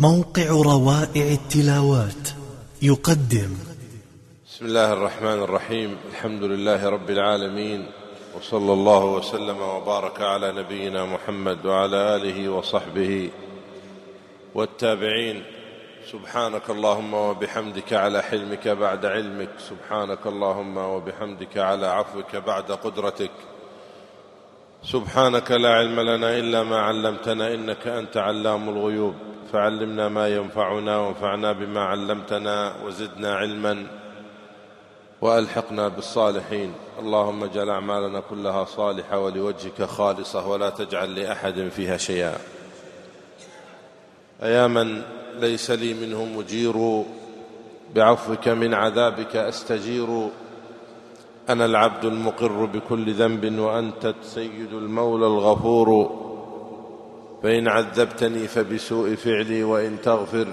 موقع روائع التلاوات يقدم. بسم الله الرحمن الرحيم. الحمد لله رب العالمين، وصلى الله وسلم وبارك على نبينا محمد وعلى آله وصحبه والتابعين. سبحانك اللهم وبحمدك على حلمك بعد علمك، سبحانك اللهم وبحمدك على عفوك بعد قدرتك، سبحانك لا علم لنا إلا ما علمتنا إنك أنت علام الغيوب، فعلمنا ما ينفعنا وانفعنا بما علمتنا وزدنا علما وألحقنا بالصالحين. اللهم اجعل أعمالنا كلها صالحة ولوجهك خالصة ولا تجعل لأحد فيها شيئا. أياما ليس لي منه مجير، بعفوك من عذابك أستجير. أنا العبد المقر بكل ذنب وأنت السيد المولى الغفور، فإن عذبتني فبسوء فعلي وإن تغفر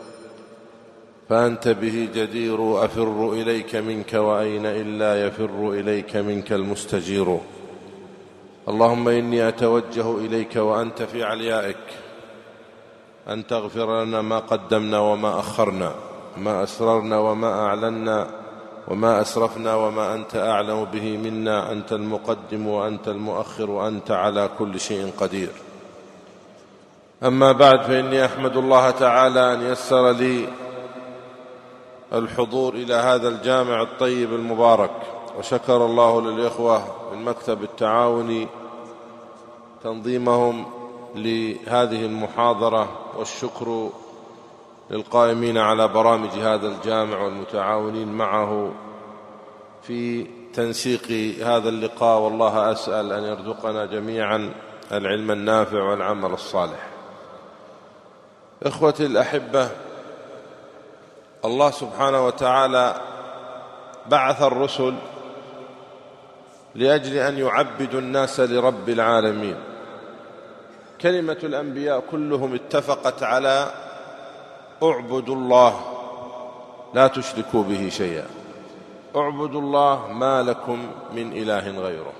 فأنت به جدير. أفر إليك منك وأين إلا يفر إليك منك المستجير. اللهم إني أتوجه إليك وأنت في عليائك أن تغفر لنا ما قدمنا وما أخرنا، ما أسررنا وما أعلنا، وما أسرفنا وما أنت أعلم به منا. أنت المقدم وأنت المؤخر وأنت على كل شيء قدير. أما بعد، فإني أحمد الله تعالى أن يسر لي الحضور إلى هذا الجامع الطيب المبارك، وشكر الله للإخوة من مكتب التعاون تنظيمهم لهذه المحاضرة، والشكر للقائمين على برامج هذا الجامع والمتعاونين معه في تنسيق هذا اللقاء. والله أسأل أن يرزقنا جميعا العلم النافع والعمل الصالح. إخوتي الأحبة، الله سبحانه وتعالى بعث الرسل لأجل أن يعبدوا الناس لرب العالمين. كلمة الأنبياء كلهم اتفقت على اعبدوا الله لا تشركوا به شيئا، اعبدوا الله ما لكم من إله غيره.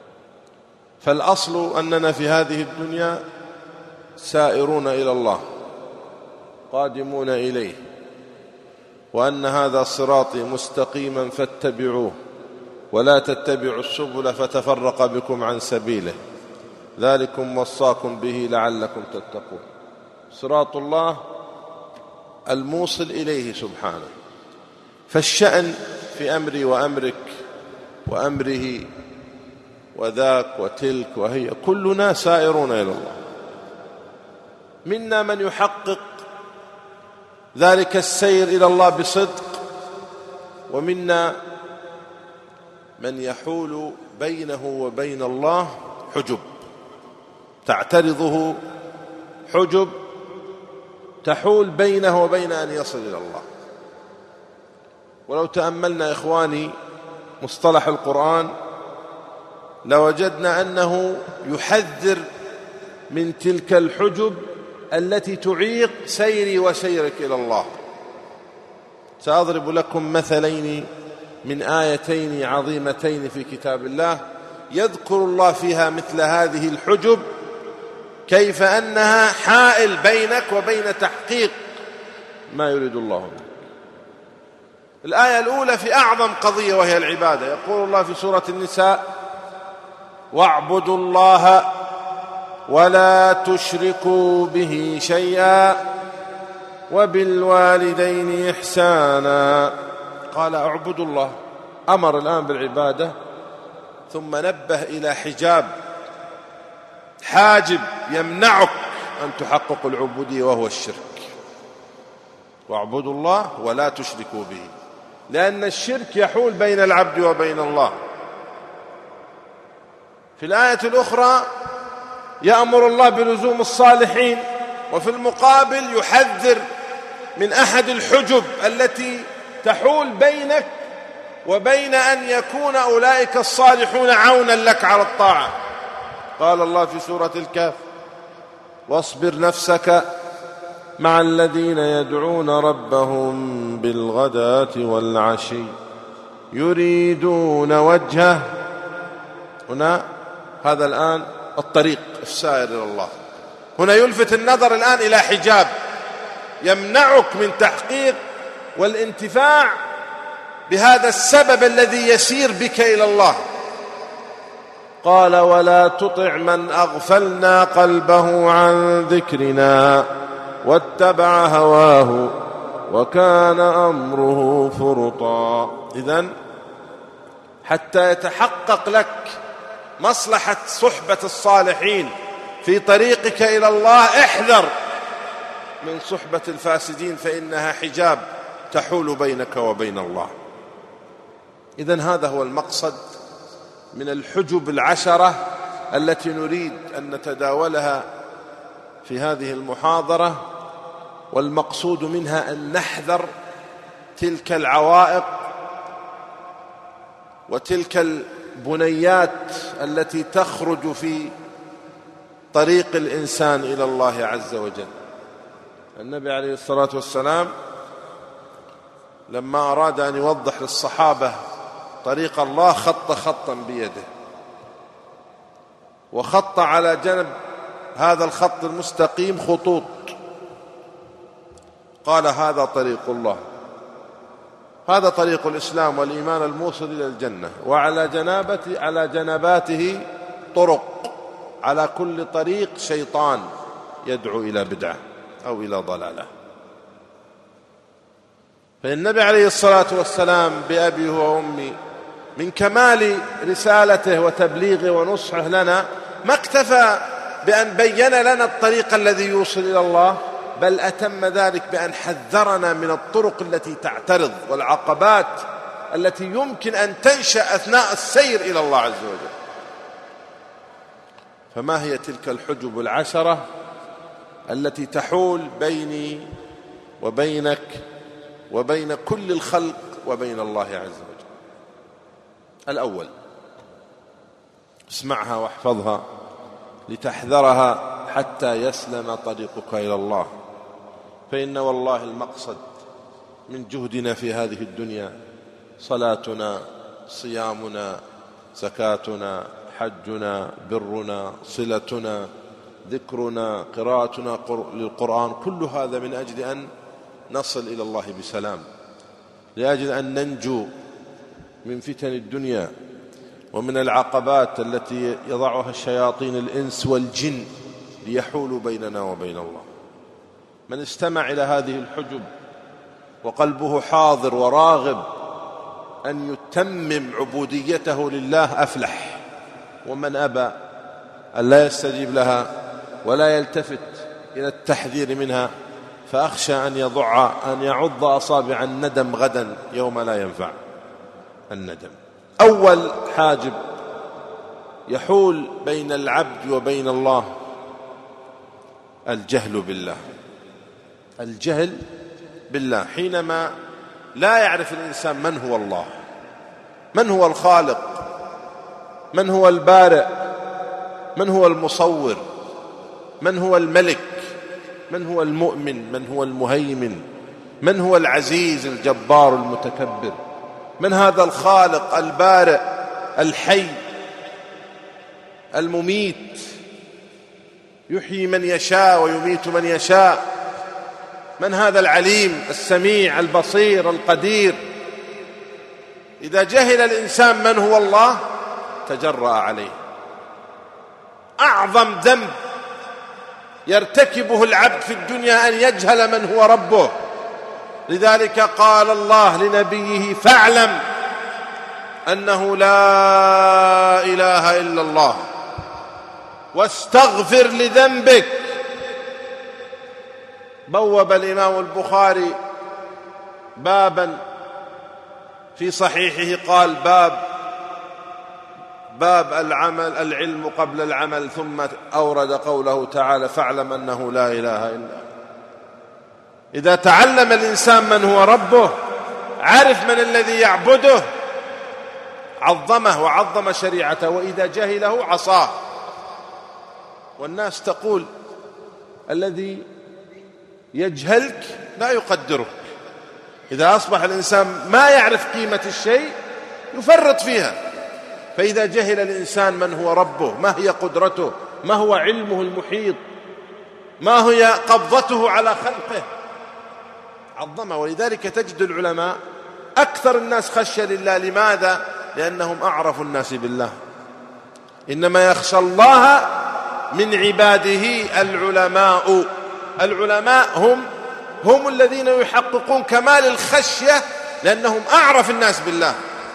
فالأصل أننا في هذه الدنيا سائرون إلى الله، قادمون إليه، وأن هذا صراطي مستقيما فاتبعوه ولا تتبعوا السبل فتفرق بكم عن سبيله، ذلكم وصاكم به لعلكم تتقون. صراط الله الموصل إليه سبحانه. فالشأن في أمري وأمرك وأمره وذاك وتلك وهي، كلنا سائرون إلى الله. منا من يحقق ذلك السير إلى الله بصدق، ومنا من يحول بينه وبين الله حجب، تعترضه حجب تحول بينه وبين أن يصل إلى الله. ولو تأملنا إخواني مصطلح القرآن لوجدنا أنه يحذر من تلك الحجب التي تعيق سيري وسيرك إلى الله. سأضرب لكم مثلين من آيتين عظيمتين في كتاب الله يذكر الله فيها مثل هذه الحجب، كيف أنها حائل بينك وبين تحقيق ما يريد الله منك. الآية الأولى في أعظم قضية وهي العبادة. يقول الله في سورة النساء: واعبدوا الله ولا تشركوا به شيئا وبالوالدين إحسانا. قال اعبدوا الله، أمر الآن بالعبادة، ثم نبه إلى حجاب، حاجب يمنعك أن تحقق العبودية وهو الشرك. واعبدوا الله ولا تشركوا به، لأن الشرك يحول بين العبد وبين الله. في الآية الأخرى يأمر الله بلزوم الصالحين، وفي المقابل يحذر من أحد الحجب التي تحول بينك وبين أن يكون أولئك الصالحون عونا لك على الطاعة. قال الله في سورة الكهف: واصبر نفسك مع الذين يدعون ربهم بالغداة والعشي يريدون وجهه. هنا هذا الآن الطريق السائر إلى الله. هنا يلفت النظر الآن إلى حجاب يمنعك من تحقيق والانتفاع بهذا السبب الذي يسير بك إلى الله. قال ولا تطع من أغفلنا قلبه عن ذكرنا واتبع هواه وكان أمره فرطا. إذن حتى يتحقق لك مصلحة صحبة الصالحين في طريقك إلى الله احذر من صحبة الفاسدين، فإنها حجاب تحول بينك وبين الله. إذن هذا هو المقصد من الحجب العشرة التي نريد أن نتداولها في هذه المحاضرة، والمقصود منها أن نحذر تلك العوائق وتلك البنيات التي تخرج في طريق الإنسان إلى الله عز وجل. النبي عليه الصلاة والسلام لما أراد أن يوضح للصحابة طريق الله خط خطا بيده، وخط على جنب هذا الخط المستقيم خطوط، قال هذا طريق الله، هذا طريق الإسلام والإيمان الموصل إلى الجنة، وعلى جنباته طرق، على كل طريق شيطان يدعو إلى بدعة أو إلى ضلالة. فالنبي عليه الصلاة والسلام بأبيه وأمي من كمال رسالته وتبليغه ونصحه لنا ما اكتفى بأن بين لنا الطريق الذي يوصل إلى الله، بل أتم ذلك بأن حذرنا من الطرق التي تعترض والعقبات التي يمكن أن تنشأ أثناء السير إلى الله عز وجل. فما هي تلك الحجب العشرة التي تحول بيني وبينك وبين كل الخلق وبين الله عز وجل؟ الأول، اسمعها واحفظها لتحذرها حتى يسلم طريقك إلى الله. فإن والله المقصد من جهدنا في هذه الدنيا صلاتنا، صيامنا، زكاتنا، حجنا، برنا، صلتنا، ذكرنا، قراءتنا للقرآن، كل هذا من أجل أن نصل إلى الله بسلام، لأجل أن ننجو من فتن الدنيا ومن العقبات التي يضعها الشياطين الإنس والجن ليحولوا بيننا وبين الله. من استمع إلى هذه الحجب وقلبه حاضر وراغب أن يتمم عبوديته لله أفلح، ومن أبى أن لا يستجيب لها ولا يلتفت إلى التحذير منها فأخشى أن يعض أصابع الندم غدا يوم لا ينفع الندم. أول حاجب يحول بين العبد وبين الله الجهل بالله. الجهل بالله، حينما لا يعرف الإنسان من هو الله، من هو الخالق، من هو البارئ، من هو المصور، من هو الملك، من هو المؤمن، من هو المهيمن، من هو العزيز الجبار المتكبر، من هذا الخالق البارئ الحي المميت، يحيي من يشاء ويميت من يشاء، من هذا العليم السميع البصير القدير. إذا جهل الإنسان من هو الله تجرأ عليه. أعظم ذنب يرتكبه العبد في الدنيا أن يجهل من هو ربه. لذلك قال الله لنبيه: فاعلم أنه لا إله إلا الله واستغفر لذنبك. بوب الإمام البخاري بابا في صحيحه قال: باب العلم قبل العمل، ثم أورد قوله تعالى: فاعلم أنه لا إله إلا الله. إذا تعلم الإنسان من هو ربه، عرف من الذي يعبده، عظمه وعظم شريعته، وإذا جهله عصاه. والناس تقول: الذي يجهلك لا يقدرك. إذا أصبح الإنسان ما يعرف قيمة الشيء يفرط فيها. فإذا جهل الإنسان من هو ربه، ما هي قدرته، ما هو علمه المحيط، ما هي قبضته على خلقه، عظمها. ولذلك تجد العلماء أكثر الناس خشية لله. لماذا؟ لأنهم أعرف الناس بالله. إنما يخشى الله من عباده العلماء. العلماء هم الذين يحققون كمال الخشية، لأنهم أعرف الناس بالله.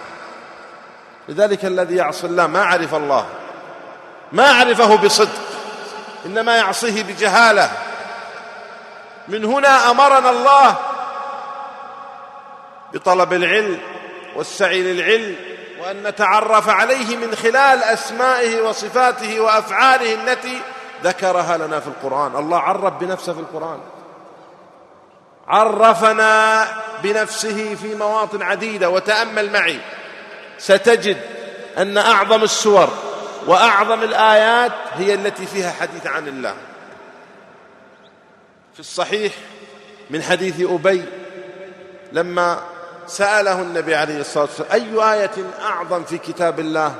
لذلك الذي يعصي الله ما عرف الله، ما عرفه بصدق، إنما يعصيه بجهالة. من هنا أمرنا الله بطلب العلم والسعي للعلم، وأن نتعرف عليه من خلال أسمائه وصفاته وأفعاله التي ذكرها لنا في القرآن. الله عرف بنفسه في القرآن، عرفنا بنفسه في مواطن عديدة. وتأمل معي ستجد أن أعظم السور وأعظم الآيات هي التي فيها حديث عن الله. في الصحيح من حديث أبي لما سأله النبي عليه الصلاة والسلام: أي آية أعظم في كتاب الله؟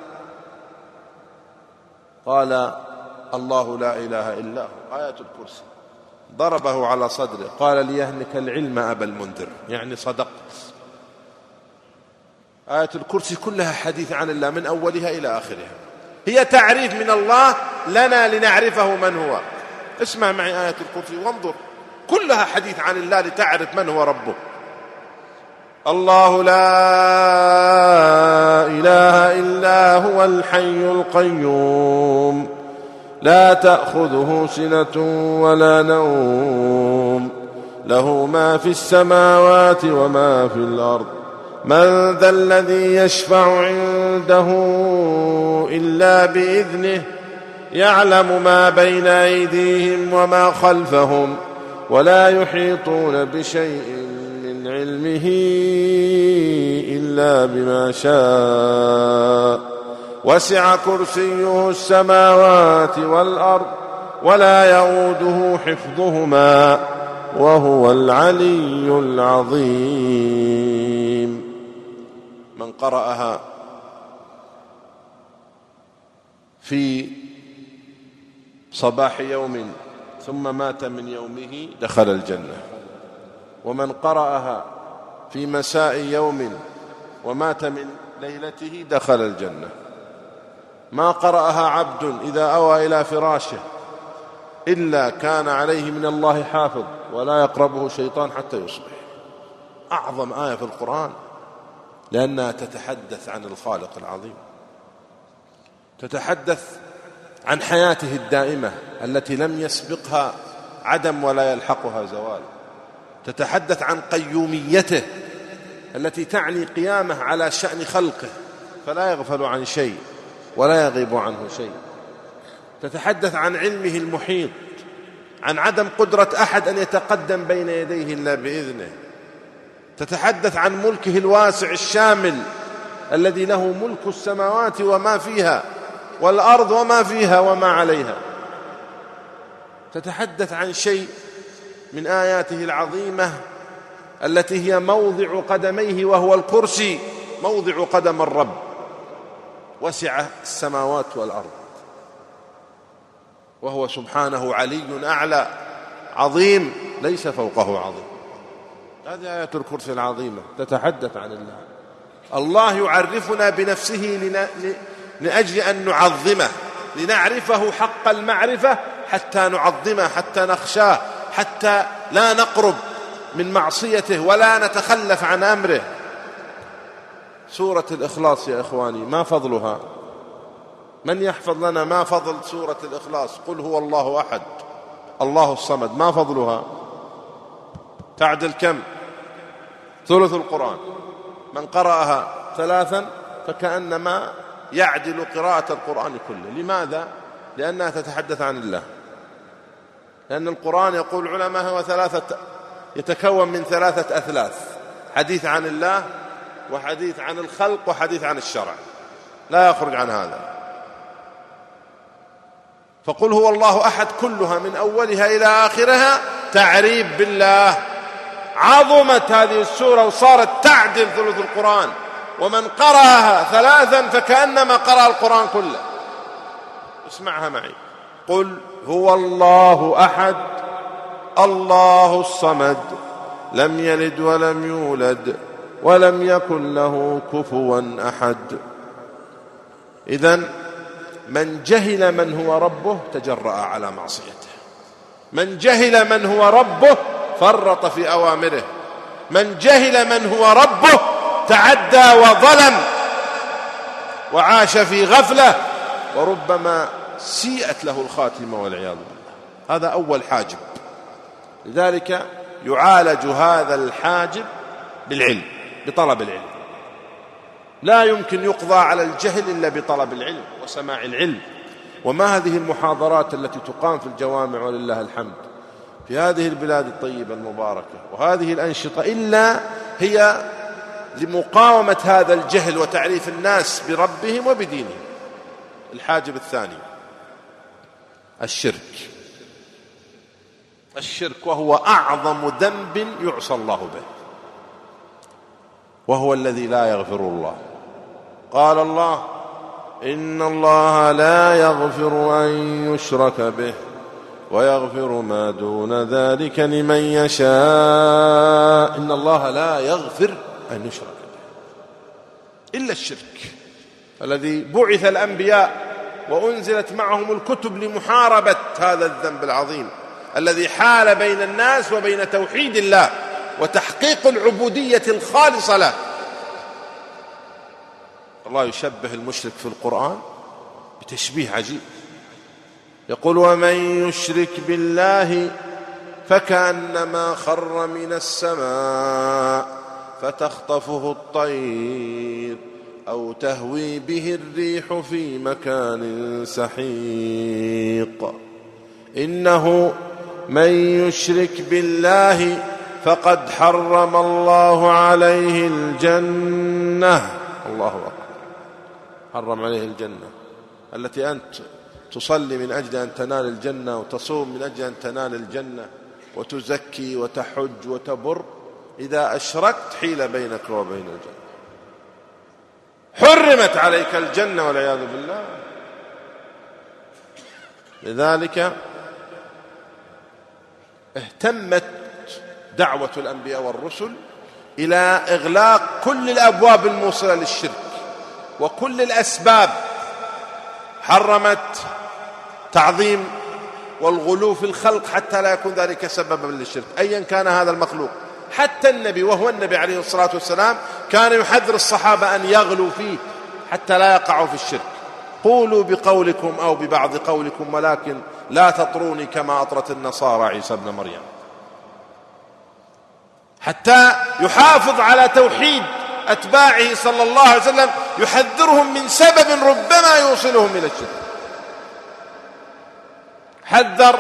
قال: الله لا إله إلا هو، آية الكرسي. ضربه على صدره قال: ليهنك العلم أبا المنذر، يعني صدقت. آية الكرسي كلها حديث عن الله من أولها إلى آخرها، هي تعريف من الله لنا لنعرفه من هو. اسمع معي آية الكرسي وانظر، كلها حديث عن الله لتعرف من هو ربه. الله لا إله إلا هو الحي القيوم لا تأخذه سنة ولا نوم له ما في السماوات وما في الأرض من ذا الذي يشفع عنده إلا بإذنه يعلم ما بين أيديهم وما خلفهم ولا يحيطون بشيء من علمه إلا بما شاء وسع كرسيه السماوات والأرض ولا يؤوده حفظهما وهو العلي العظيم. من قرأها في صباح يوم ثم مات من يومه دخل الجنة، ومن قرأها في مساء يوم ومات من ليلته دخل الجنة. ما قرأها عبد إذا أوى إلى فراشه إلا كان عليه من الله حافظ ولا يقربه شيطان حتى يصبح. أعظم آية في القرآن لأنها تتحدث عن الخالق العظيم، تتحدث عن حياته الدائمة التي لم يسبقها عدم ولا يلحقها زوال، تتحدث عن قيوميته التي تعني قيامه على شأن خلقه فلا يغفل عن شيء ولا يغيب عنه شيء، تتحدث عن علمه المحيط، عن عدم قدرة أحد أن يتقدم بين يديه إلا بإذنه، تتحدث عن ملكه الواسع الشامل الذي له ملك السماوات وما فيها والأرض وما فيها وما عليها، تتحدث عن شيء من آياته العظيمة التي هي موضع قدميه وهو الكرسي، موضع قدم الرب، وسع السماوات والأرض، وهو سبحانه علي أعلى عظيم ليس فوقه عظيم. هذه آية الكرسي العظيمة تتحدث عن الله. الله يعرفنا بنفسه لأجل أن نعظمه، لنعرفه حق المعرفة، حتى نعظمه، حتى نخشاه، حتى لا نقرب من معصيته ولا نتخلف عن أمره. سورة الإخلاص يا إخواني ما فضلها؟ من يحفظ لنا ما فضل سورة الإخلاص؟ قل هو الله أحد الله الصمد، ما فضلها؟ تعدل كم؟ ثلث القرآن. من قرأها ثلاثا فكأنما يعدل قراءة القرآن كله. لماذا؟ لأنها تتحدث عن الله، لأن القرآن يقول العلماء هو يتكون من ثلاثة أثلاث: حديث عن الله وحديث عن الخلق وحديث عن الشرع، لا يخرج عن هذا. فقل هو الله أحد كلها من أولها إلى آخرها تعريف بالله. عظمت هذه السورة وصارت تعدل ثلث القرآن، ومن قرأها ثلاثا فكأنما قرأ القرآن كله. اسمعها معي: قل هو الله أحد الله الصمد لم يلد ولم يولد ولم يكن له كفوا أحد. إذن من جهل من هو ربه تجرأ على معصيته، من جهل من هو ربه فرط في أوامره، من جهل من هو ربه تعدى وظلم وعاش في غفلة، وربما سيئت له الخاتمة والعياذ بالله. هذا أول حاجب. لذلك يعالج هذا الحاجب بالعلم، بطلب العلم. لا يمكن يقضى على الجهل إلا بطلب العلم وسماع العلم. وما هذه المحاضرات التي تقام في الجوامع ولله الحمد في هذه البلاد الطيبة المباركة، وهذه الأنشطة إلا هي لمقاومة هذا الجهل وتعريف الناس بربهم وبدينهم. الحاجب الثاني الشرك. الشرك وهو أعظم ذنب يعصى الله به، وهو الذي لا يغفر الله. قال الله: إن الله لا يغفر أن يشرك به ويغفر ما دون ذلك لمن يشاء. إن الله لا يغفر أن يشرك به إلا الشرك، الذي بعث الأنبياء وأنزلت معهم الكتب لمحاربة هذا الذنب العظيم الذي حال بين الناس وبين توحيد الله وتحقيق العبودية الخالصة له. الله يشبه المشرك في القرآن بتشبيه عجيب، يقول: ومن يشرك بالله فكأنما خر من السماء فتخطفه الطير أو تهوي به الريح في مكان سحيق. إنه من يشرك بالله فقد حرم الله عليه الجنة. الله أكبر. حرم عليه الجنة التي أنت تصلي من أجل أن تنال الجنة، وتصوم من أجل أن تنال الجنة، وتزكي وتحج وتبر. إذا أشركت حيل بينك وبين الجنة، حرمت عليك الجنة والعياذ بالله. لذلك اهتمت دعوة الأنبياء والرسل إلى إغلاق كل الأبواب الموصلة للشرك وكل الأسباب. حرمت تعظيم والغلو في الخلق حتى لا يكون ذلك سببا للشرك أيا كان هذا المخلوق. حتى النبي وهو النبي عليه الصلاة والسلام كان يحذر الصحابة أن يغلوا فيه حتى لا يقعوا في الشرك. قولوا بقولكم أو ببعض قولكم ولكن لا تطروني كما أطرت النصارى عيسى ابن مريم. حتى يحافظ على توحيد أتباعه صلى الله عليه وسلم، يحذرهم من سبب ربما يوصلهم إلى الشرك. حذر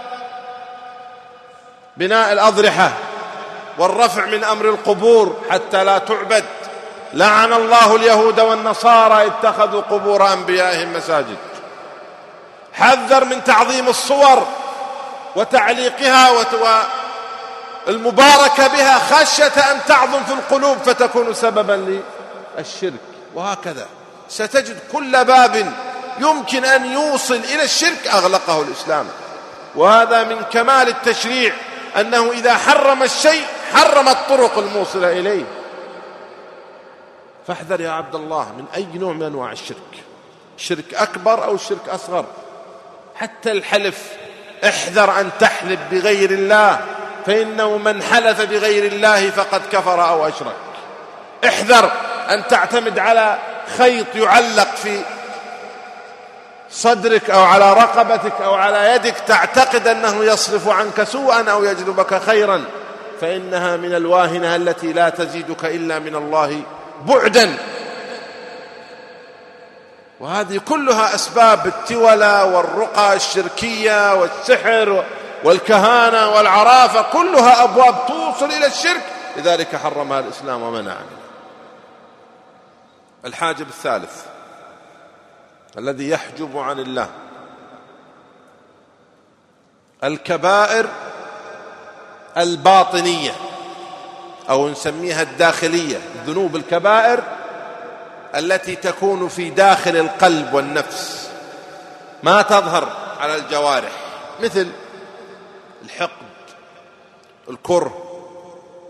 بناء الأضرحة والرفع من أمر القبور حتى لا تعبد. لعن الله اليهود والنصارى اتخذوا قبور أنبيائهم مساجد. حذر من تعظيم الصور وتعليقها والمباركة بها خشية أن تعظم في القلوب فتكون سببا للشرك. وهكذا ستجد كل باب يمكن أن يوصل إلى الشرك أغلقه الإسلام. وهذا من كمال التشريع أنه إذا حرم الشيء حرم الطرق الموصلة إليه. فاحذر يا عبد الله من أي نوع من أنواع الشرك، شرك أكبر أو شرك أصغر. حتى الحلف، احذر أن تحلف بغير الله، فإنه من حلف بغير الله فقد كفر أو أشرك. احذر أن تعتمد على خيط يعلق في صدرك أو على رقبتك أو على يدك تعتقد أنه يصرف عنك سوءا أو يجلبك خيرا، فإنها من الواهنة التي لا تزيدك إلا من الله بعدا. وهذه كلها أسباب التولى والرقى الشركية والسحر والكهانة والعرافة، كلها أبواب توصل إلى الشرك، لذلك حرمها الإسلام ومنع عنها. الحاجب الثالث الذي يحجب عن الله الكبائر الباطنية أو نسميها الداخلية، ذنوب الكبائر التي تكون في داخل القلب والنفس ما تظهر على الجوارح، مثل الحقد، الكره،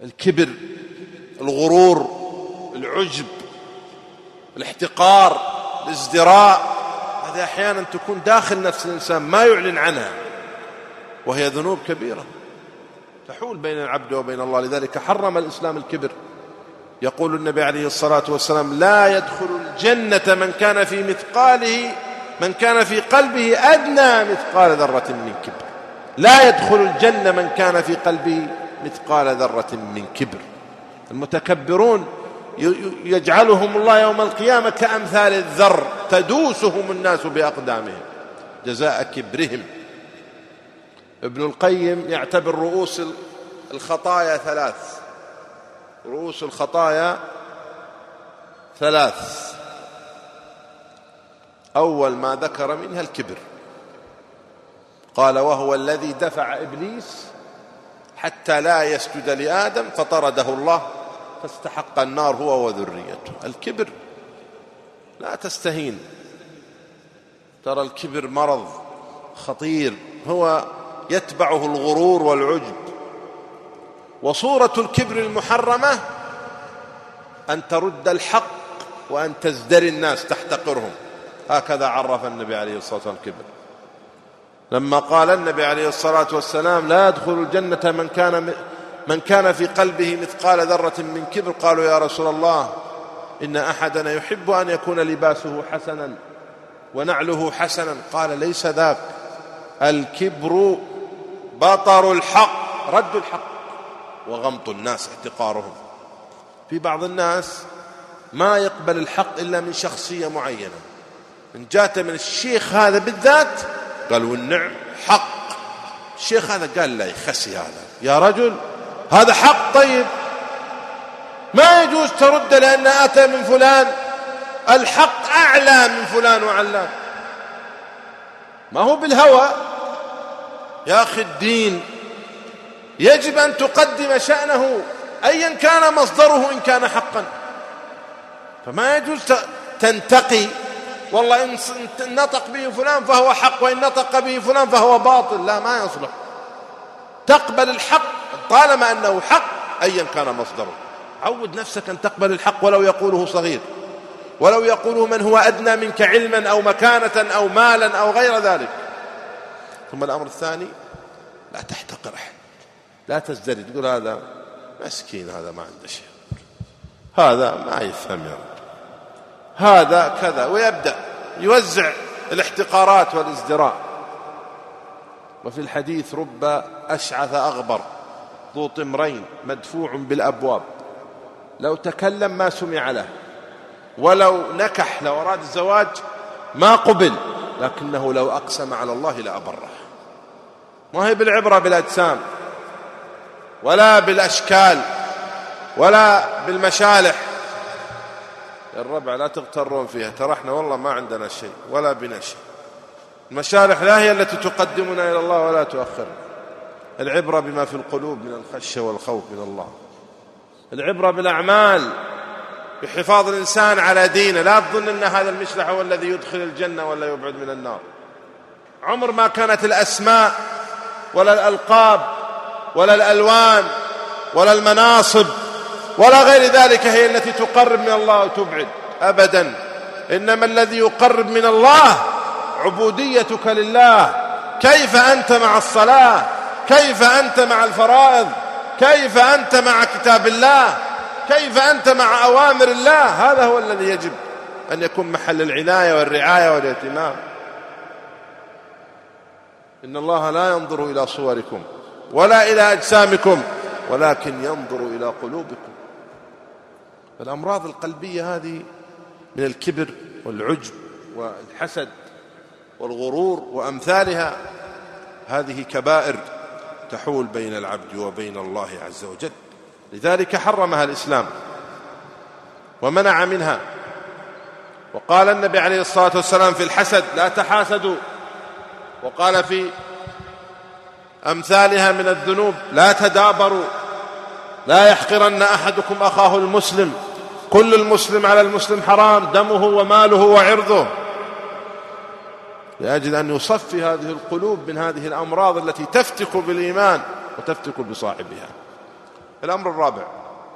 الكبر، الغرور، العجب، الاحتقار، الازدراء، هذه أحيانا تكون داخل نفس الإنسان ما يعلن عنها، وهي ذنوب كبيرة تحول بين العبد وبين الله. لذلك حرم الإسلام الكبر. يقول النبي عليه الصلاة والسلام: لا يدخل الجنة من كان في قلبه أدنى مثقال ذرة من كبر. لا يدخل الجنة من كان في قلبه مثقال ذرة من كبر. المتكبرون يجعلهم الله يوم القيامة كأمثال الذر تدوسهم الناس بأقدامهم جزاء كبرهم. ابن القيم يعتبر رؤوس الخطايا ثلاث. رؤوس الخطايا ثلاث. أول ما ذكر منها الكبر، قال: وهو الذي دفع إبليس حتى لا يسجد لآدم فطرده الله فاستحق النار هو وذريته. الكبر لا تستهين، ترى الكبر مرض خطير، هو يتبعه الغرور والعجب. وصورة الكبر المحرمة أن ترد الحق وأن تزدري الناس تحتقرهم، هكذا عرف النبي عليه الصلاة والسلام الكبر. لما قال النبي عليه الصلاة والسلام: لا يدخل الجنة من كان في قلبه مثقال ذرة من كبر، قالوا: يا رسول الله، إن أحدنا يحب أن يكون لباسه حسنا ونعله حسنا. قال: ليس ذاك، الكبر بطر الحق، رد الحق، وغمط الناس، احتقارهم. في بعض الناس ما يقبل الحق إلا من شخصية معينة، إن جاءت من الشيخ هذا بالذات قال: والنعم حق. الشيخ هذا قال: لا يخسي هذا، يا رجل هذا حق، طيب ما يجوز ترد لأن أتى من فلان، الحق أعلى من فلان وعلان، ما هو بالهوى. يا أخي الدين يجب أن تقدم شأنه أيا كان مصدره إن كان حقا، فما يجوز تنتقي والله إن نطق به فلان فهو حق وإن نطق به فلان فهو باطل، لا، ما يصلح. تقبل الحق طالما أنه حق أيا كان مصدره. عود نفسك أن تقبل الحق ولو يقوله صغير، ولو يقوله من هو أدنى منك علما أو مكانة أو مالا أو غير ذلك. ثم الأمر الثاني: لا تحتقر أحد، لا تزدري تقول هذا مسكين، هذا ما عنده شيء، هذا ما يفهم، يا رب هذا كذا، ويبدأ يوزع الاحتقارات والازدراء. وفي الحديث: رب أشعث أغبر ذو طمرين مدفوع بالأبواب، لو تكلم ما سمع له، ولو نكح، لو أراد الزواج ما قبل، لكنه لو أقسم على الله لأبره. ما هي بالعبرة بالأجسام ولا بالأشكال ولا بالمشالح. الربع لا تغترون فيها، ترى احنا والله ما عندنا شيء ولا بنا شيء. المشالح لا هي التي تقدمنا إلى الله ولا تؤخرنا. العبرة بما في القلوب من الخشية والخوف من الله. العبرة بالأعمال، بحفاظ الإنسان على دينه. لا تظن أن هذا المشلح هو الذي يدخل الجنة ولا يبعد من النار. عمر ما كانت الأسماء ولا الألقاب ولا الألوان ولا المناصب ولا غير ذلك هي التي تقرب من الله وتبعد، أبدا. إنما الذي يقرب من الله عبوديتك لله. كيف أنت مع الصلاة؟ كيف أنت مع الفرائض؟ كيف أنت مع كتاب الله؟ كيف أنت مع أوامر الله؟ هذا هو الذي يجب أن يكون محل العناية والرعاية والاهتمام. إن الله لا ينظر إلى صوركم ولا إلى أجسامكم ولكن ينظر إلى قلوبكم. الأمراض القلبية هذه من الكبر والعجب والحسد والغرور وأمثالها، هذه كبائر تحول بين العبد وبين الله عز وجل. لذلك حرمها الإسلام ومنع منها. وقال النبي عليه الصلاة والسلام في الحسد: لا تحاسدوا. وقال في أمثالها من الذنوب: لا تدابروا. لا يحقرن أحدكم أخاه المسلم، كل المسلم على المسلم حرام، دمه وماله وعرضه. لأجل أن يصفي هذه القلوب من هذه الأمراض التي تفتك بالإيمان وتفتك بصاحبها. الأمر الرابع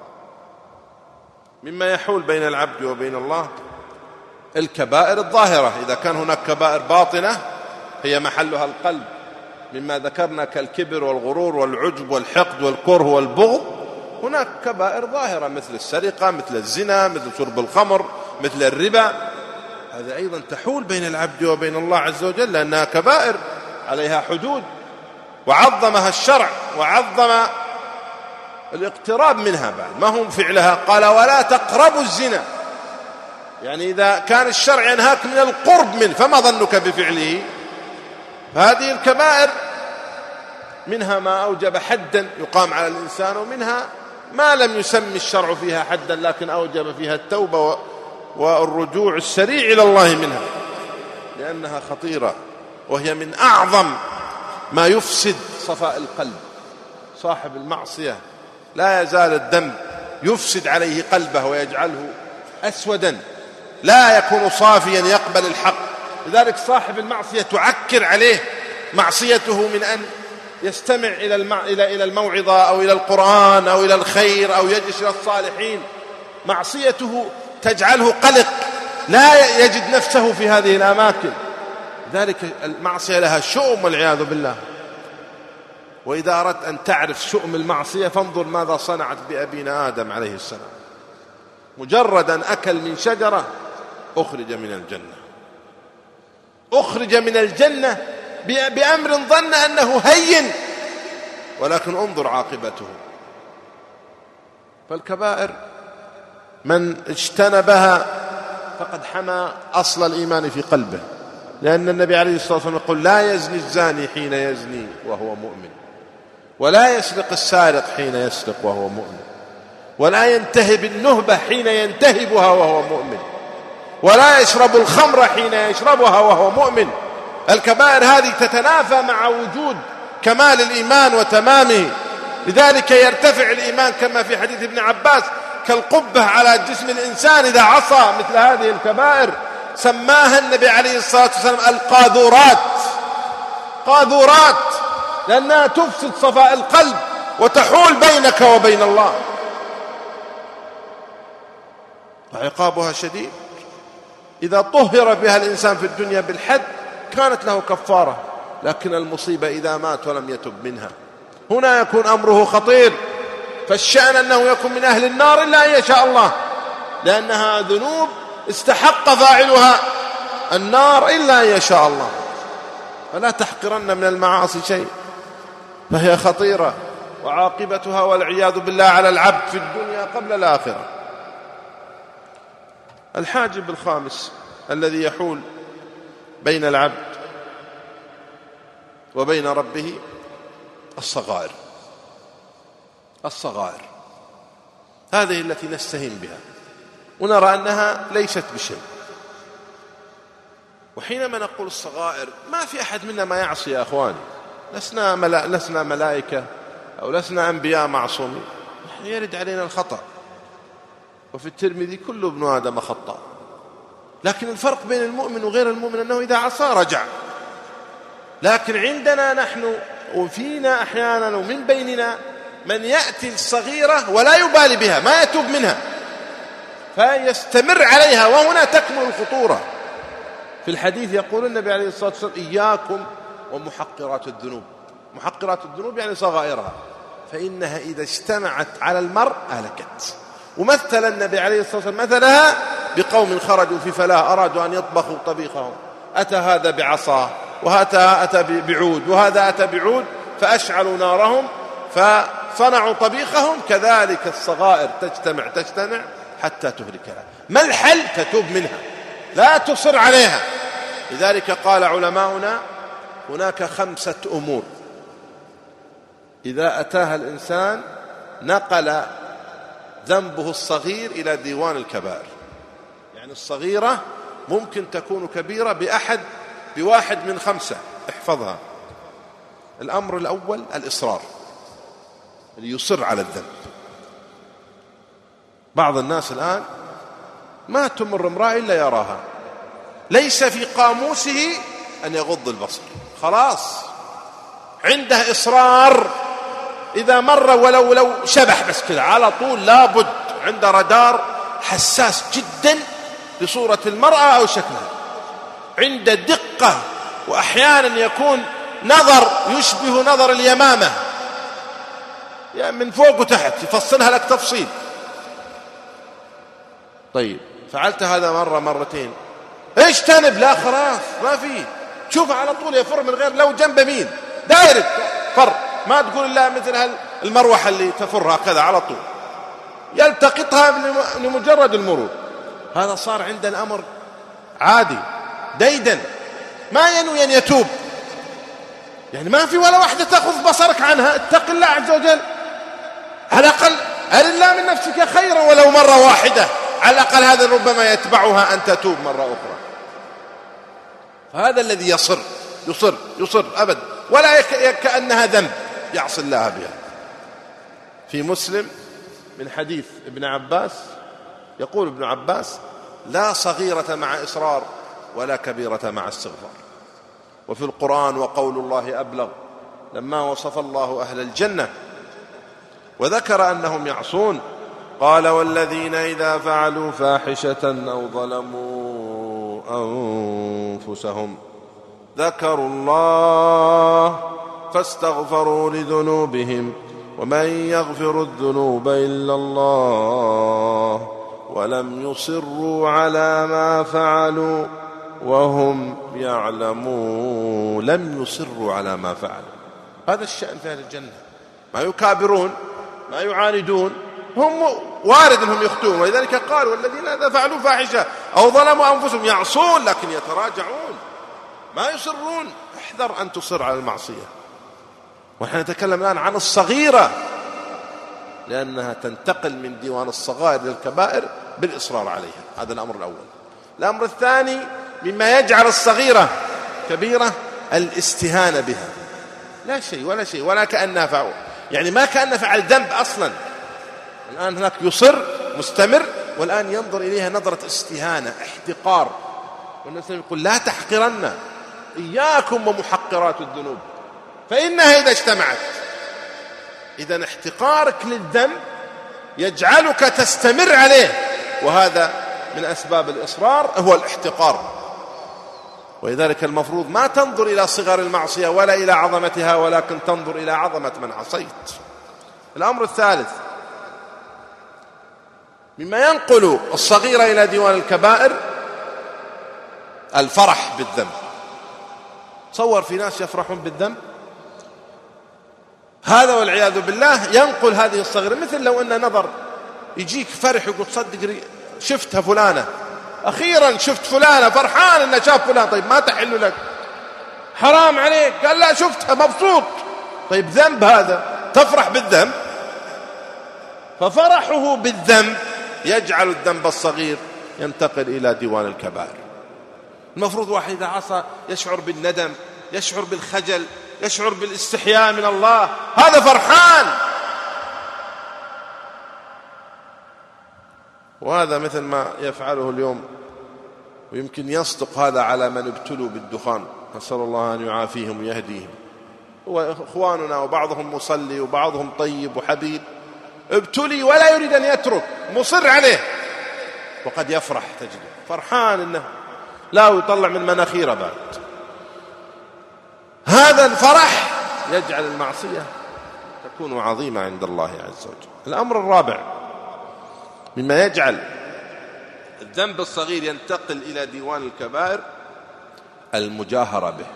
مما يحول بين العبد وبين الله الكبائر الظاهرة. إذا كان هناك كبائر باطنة هي محلها القلب مما ذكرنا كالكبر والغرور والعجب والحقد والكره والبغض، هناك كبائر ظاهرة مثل السرقة، مثل الزنا، مثل شرب الخمر، مثل الربا، هذا أيضا تحول بين العبد وبين الله عز وجل لأنها كبائر عليها حدود وعظمها الشرع وعظم الاقتراب منها بعد ما هم فعلها. قال ولا تقربوا الزنا، يعني إذا كان الشرع ينهاك من القرب منه فما ظنك بفعله؟ فهذه الكبائر منها ما أوجب حدا يقام على الإنسان، ومنها ما لم يسمي الشرع فيها حدا لكن أوجب فيها التوبة والرجوع السريع إلى الله منها، لأنها خطيرة وهي من أعظم ما يفسد صفاء القلب. صاحب المعصية لا يزال الذنب يفسد عليه قلبه ويجعله أسودا، لا يكون صافيا يقبل الحق. لذلك صاحب المعصية تعكر عليه معصيته من أن يستمع إلى الموعظة أو إلى القرآن أو إلى الخير أو يجلس إلى الصالحين. معصيته تجعله قلق، لا يجد نفسه في هذه الأماكن. ذلك المعصية لها شؤم والعياذ بالله. وإذا أردت أن تعرف شؤم المعصية فانظر ماذا صنعت بأبينا آدم عليه السلام. مجرد أن أكل من شجرة أخرج من الجنة، أخرج من الجنة بأمر ظن أنه هين، ولكن انظر عاقبته. فالكبائر من اجتنبها فقد حمى أصل الإيمان في قلبه، لأن النبي عليه الصلاة والسلام يقول لا يزني الزاني حين يزني وهو مؤمن، ولا يسرق السارق حين يسرق وهو مؤمن، ولا ينتهب النهبة حين ينتهبها وهو مؤمن، ولا يشرب الخمر حين يشربها وهو مؤمن. الكبائر هذه تتنافى مع وجود كمال الإيمان وتمامه. لذلك يرتفع الإيمان كما في حديث ابن عباس كالقبة على جسم الإنسان إذا عصى مثل هذه الكبائر. سماها النبي عليه الصلاة والسلام القاذورات، قاذورات، لأنها تفسد صفاء القلب وتحول بينك وبين الله، وعقابها شديد. إذا طهر بها الإنسان في الدنيا بالحد كانت له كفارة، لكن المصيبة إذا مات ولم يتب منها هنا يكون أمره خطير. فالشأن أنه يكون من أهل النار إلا أن يشاء الله، لأنها ذنوب استحق فاعلها النار إلا أن يشاء الله. فلا تحقرن من المعاصي شيء، فهي خطيرة وعاقبتها والعياذ بالله على العبد في الدنيا قبل الآخرة. الحاجب الخامس الذي يحول بين العبد وبين ربه الصغائر. الصغائر هذه التي نستهين بها ونرى أنها ليست بشيء. وحينما نقول الصغائر ما في أحد منا ما يعصي يا أخواني، لسنا ملائكة أو لسنا أنبياء معصومين، يرد علينا الخطأ، وفي الترمذي كل ابن آدم خطاء. لكن الفرق بين المؤمن وغير المؤمن أنه إذا عصى رجع. لكن عندنا نحن وفينا أحيانا ومن بيننا من يأتي الصغيرة ولا يبالي بها، ما يتوب منها فيستمر عليها، وهنا تكمن الخطورة. في الحديث يقول النبي عليه الصلاة والسلام إياكم ومحقرات الذنوب. محقرات الذنوب يعني صغائرها، فإنها إذا اجتمعت على المرء أهلكت. ومثل النبي عليه الصلاة والسلام مثلها بقوم خرجوا في فلاة أرادوا أن يطبخوا طبيخهم، أتى هذا بعصاه وهذا أتى بعود وهذا أتى بعود فأشعلوا نارهم فصنعوا طبيخهم. كذلك الصغائر تجتمع حتى تهلكها. ما الحل؟ تتوب منها، لا تصر عليها. لذلك قال علماؤنا هناك 5 أمور إذا أتاها الإنسان نقل ذنبه الصغير إلى ديوان الكبائر. يعني الصغيرة ممكن تكون كبيرة بواحد من 5، احفظها. الأمر الأول الإصرار، اللي يصر على الذنب. بعض الناس الآن ما تمر امرأة إلا يراها، ليس في قاموسه أن يغض البصر، خلاص عنده إصرار إذا مر ولو شبح بس كذا على طول لابد عنده رادار حساس جدا لصورة المرأة أو شكلها، عنده دقة، وأحيانا يكون نظر يشبه نظر اليمامة، يعني من فوق وتحت يفصلها لك تفصيل. طيب فعلت هذا مرة مرتين، اجتنب، لا خلاص ما فيه، تشوفه على طول يفر من غير لو جنب مين دايركت فر، ما تقول إلا مثل المروحة اللي تفر هكذا على طول، يلتقطها لمجرد المرور. هذا صار عندنا أمر عادي ديدا، ما ينوي أن يتوب، يعني ما في ولا واحدة تأخذ بصرك عنها. اتق الله عز وجل، على الأقل أر الله من نفسك خيرا ولو مرة واحدة، على الأقل هذا ربما يتبعها أن تتوب مرة أخرى. هذا الذي يصر أبد، ولا كأنها ذنب يعصي الله بها. في مسلم من حديث ابن عباس يقول ابن عباس: لا صغيرة مع إصرار ولا كبيرة مع استغفار. وفي القرآن: وقول الله أبلغ، لما وصف الله أهل الجنة وذكر أنهم يعصون قال: والذين إذا فعلوا فاحشة أو ظلموا أنفسهم ذكروا الله فاستغفروا لذنوبهم ومن يغفر الذنوب إلا الله ولم يصروا على ما فعلوا وهم يعلمون. لم يصروا على ما فعلوا، هذا الشأن في أهل الجنة، ما يكابرون ما يعاندون، هم وارد أنهم يخطئون، ولذلك قال: والذين إذا فعلوا فاحشة أو ظلموا أنفسهم يعصون، لكن يتراجعون ما يصرون. احذر أن تصر على المعصية. ونحن نتكلم الآن عن الصغيرة، لأنها تنتقل من ديوان الصغائر للكبائر بالإصرار عليها. هذا الأمر الأول. الأمر الثاني مما يجعل الصغيرة كبيرة: الاستهانة بها، لا شيء ولا شيء ولا كأنها فعل، يعني ما كأنها فعل ذنب أصلا. الآن هناك يصر مستمر، والآن ينظر إليها نظرة استهانة احتقار. والنبي يقول: لا تحقرن، إياكم ومحقرات الذنوب فإنها إذا اجتمعت. إذن احتقارك للذنب يجعلك تستمر عليه، وهذا من أسباب الإصرار هو الاحتقار. ولذلك المفروض ما تنظر إلى صغر المعصية ولا إلى عظمتها، ولكن تنظر إلى عظمة من عصيت. الأمر الثالث مما ينقل الصغيرة إلى ديوان الكبائر: الفرح بالذنب. تصور في ناس يفرحون بالذنب، هذا والعياذ بالله ينقل هذه الصغيرة. مثل لو أن نظر يجيك فرح، يقول: صدق شفتها فلانة، أخيرا شفت فلانة، فرحان أنه شاف فلان. طيب ما تحل لك، حرام عليك. قال: لا شفتها مبسوط. طيب ذنب هذا، تفرح بالذنب. ففرحه بالذنب يجعل الذنب الصغير ينتقل إلى ديوان الكبائر. المفروض واحد إذا عصى يشعر بالندم، يشعر بالخجل، يشعر بالاستحياء من الله، هذا فرحان. وهذا مثل ما يفعله اليوم، ويمكن يصدق هذا على من ابتلوا بالدخان، نسأل الله أن يعافيهم ويهديهم. وإخواننا وبعضهم مصلي وبعضهم طيب وحبيب، ابتلي ولا يريد أن يترك، مصر عليه، وقد يفرح، تجد فرحان إنه لا يطلع من مناخيره بعد. هذا الفرح يجعل المعصية تكون عظيمة عند الله عز وجل. الأمر الرابع مما يجعل الذنب الصغير ينتقل إلى ديوان الكبائر: المجاهرة به.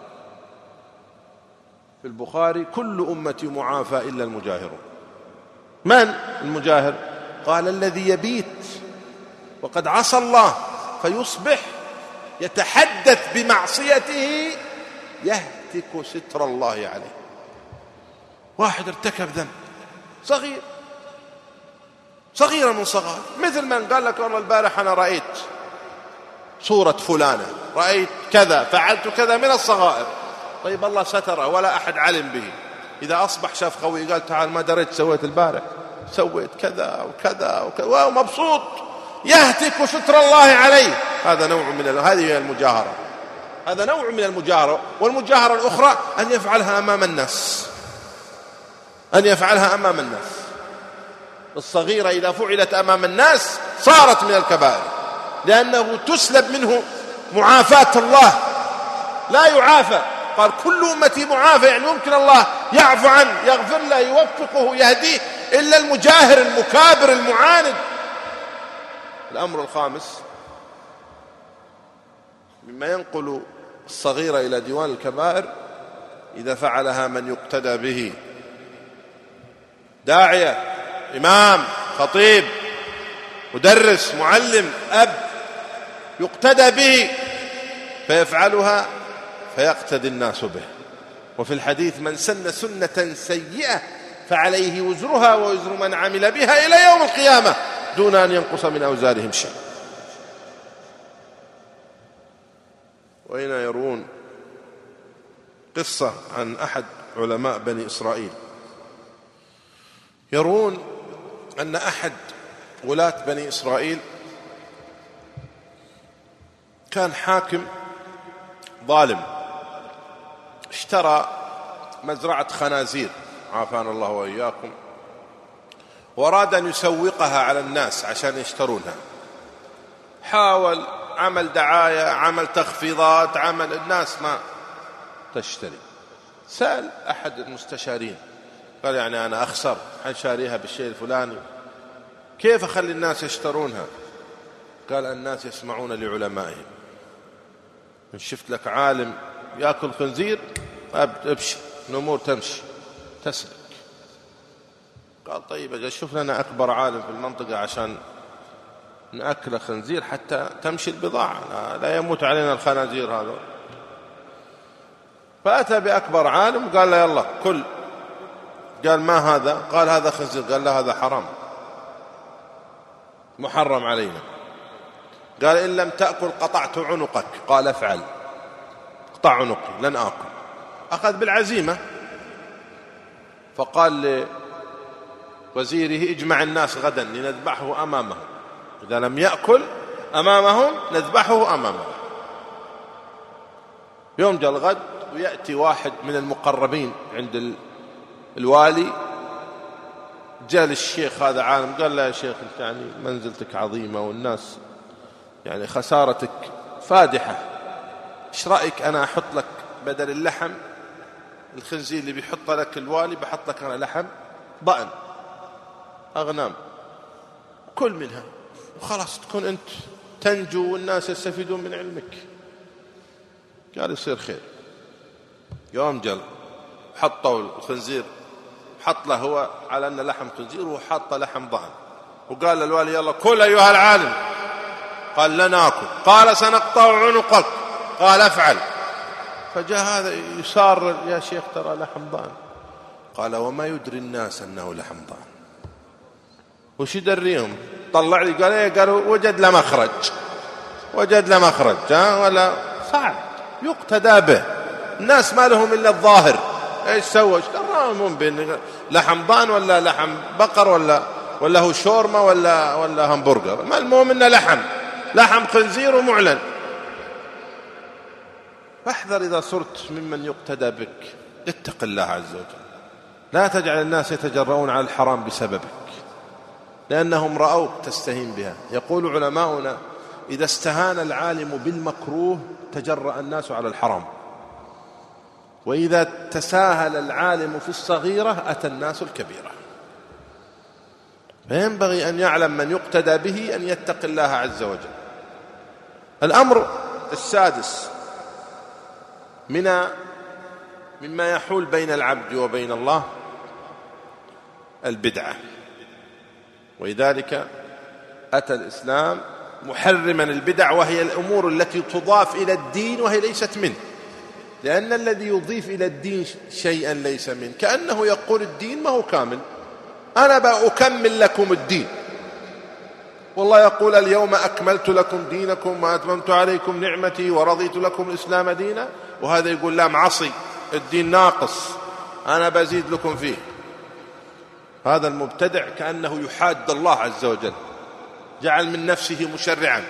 في البخاري: كل أمتي معافى إلا المجاهرون. من المجاهر؟ قال: الذي يبيت وقد عصى الله فيصبح يتحدث بمعصيته يهتك ستر الله عليه. واحد ارتكب ذنب صغير، صغيرة من صغار، مثل من قال لك: والله البارح أنا رأيت صورة فلانة، رأيت كذا، فعلت كذا من الصغائر. طيب الله ستره ولا أحد علم به. إذا أصبح شاف خوي قال: تعال ما دريت سويت البارح، سويت كذا وكذا وكذا، ومبسوط، يهتك ستر الله عليه. هذا نوع من هذه هي المجاهرة، هذا نوع من المجاهرة. والمجاهرة الأخرى أن يفعلها أمام الناس، أن يفعلها أمام الناس. الصغيرة إذا فعلت أمام الناس صارت من الكبائر، لأنه تسلب منه معافاة الله، لا يعافى. قال كل أمتي معافى، يعني يمكن الله يعفو عنه، يغفر له، يوفقه، يهديه، إلا المجاهر المكابر المعاند. الأمر الخامس مما ينقل الصغيرة إلى ديوان الكبائر إذا فعلها من يقتدى به، داعية، إمام، خطيب، مدرس، معلم، أب، يقتدى به فيفعلها فيقتدي الناس به. وفي الحديث من سن سنة سيئة فعليه وزرها ووزر من عمل بها إلى يوم القيامة دون أن ينقص من أوزارهم شيء. وهنا يروون قصة عن أحد علماء بني إسرائيل، يروون أن أحد ولاة بني إسرائيل كان حاكم ظالم، اشترى مزرعة خنازير عافانا الله وإياكم، وأراد أن يسوقها على الناس عشان يشترونها. حاول، عمل دعاية، عمل تخفيضات، عمل، الناس ما تشتري. سأل أحد المستشارين قال يعني أنا أخسر حنشاريها بالشيء الفلاني، كيف أخلي الناس يشترونها؟ قال الناس يسمعون لعلمائهم، إن شفت لك عالم يأكل خنزير ابشر، الأمور تمشي تسلك. قال طيب أجل شوف لنا أكبر عالم في المنطقة عشان نأكل خنزير حتى تمشي البضاعة، لا يموت علينا الخنازير هذا. فأتى بأكبر عالم قال له يلا كل. قال ما هذا؟ قال هذا خنزير. قال له هذا حرام، محرم علينا. قال إن لم تأكل قطعت عنقك. قال افعل، اقطع عنقي لن آكل. أخذ بالعزيمة، فقال لوزيره اجمع الناس غدا لنذبحه أمامهم، إذا لم يأكل أمامهم نذبحه أمامهم. يوم جاء الغد ويأتي واحد من المقربين عند الوالي، جاء للشيخ هذا عالم، قال له يا شيخ انت يعني منزلتك عظيمة والناس يعني خسارتك فادحة، ايش رأيك انا احط لك بدل اللحم الخنزير اللي بيحط لك الوالي بحط لك انا لحم ضأن اغنام، كل منها وخلاص تكون انت تنجو والناس يستفيدون من علمك. قال يصير خير. يوم جل حطوا الخنزير، حط له هو على أن لحم خنزير وحط لحم ضأن، وقال للوالي يلا كل أيها العالم. قال لن آكل. قال سنقطع عنقك. قال افعل. فجاء هذا يسار يا شيخ ترى لحم ضأن. قال وما يدري الناس أنه لحم ضأن، وش يدريهم؟ طلع لي قال ايه؟ قالوا وجد له مخرج، وجد له مخرج ولا صعب يقتدى به. الناس ما لهم إلا الظاهر، ايش سوى؟ ايش دراهم بين لحم ضان ولا لحم بقر ولا هو شورمه ولا همبرجر؟ ما المهم انه لحم خنزير ومعلن. فاحذر إذا صرت ممن يقتدى بك، اتق الله عز وجل، لا تجعل الناس يتجرؤون على الحرام بسببك، لأنهم رأوك تستهين بها. يقول علماؤنا إذا استهان العالم بالمكروه تجرأ الناس على الحرام، وإذا تساهل العالم في الصغيرة أتى الناس الكبيرة. فينبغي أن يعلم من يقتدى به أن يتقي الله عز وجل. الأمر السادس مما يحول بين العبد وبين الله البدعة، ولذلك أتى الإسلام محرما البدع، وهي الأمور التي تضاف إلى الدين وهي ليست منه. لأن الذي يضيف إلى الدين شيئا ليس منه كأنه يقول الدين ما هو كامل، أنا بأكمل لكم الدين. والله يقول اليوم أكملت لكم دينكم وأتممت عليكم نعمتي ورضيت لكم الإسلام دينا، وهذا يقول لا معصي، الدين ناقص، أنا بزيد لكم فيه. هذا المبتدع كأنه يحاد الله عز وجل، جعل من نفسه مشرعا.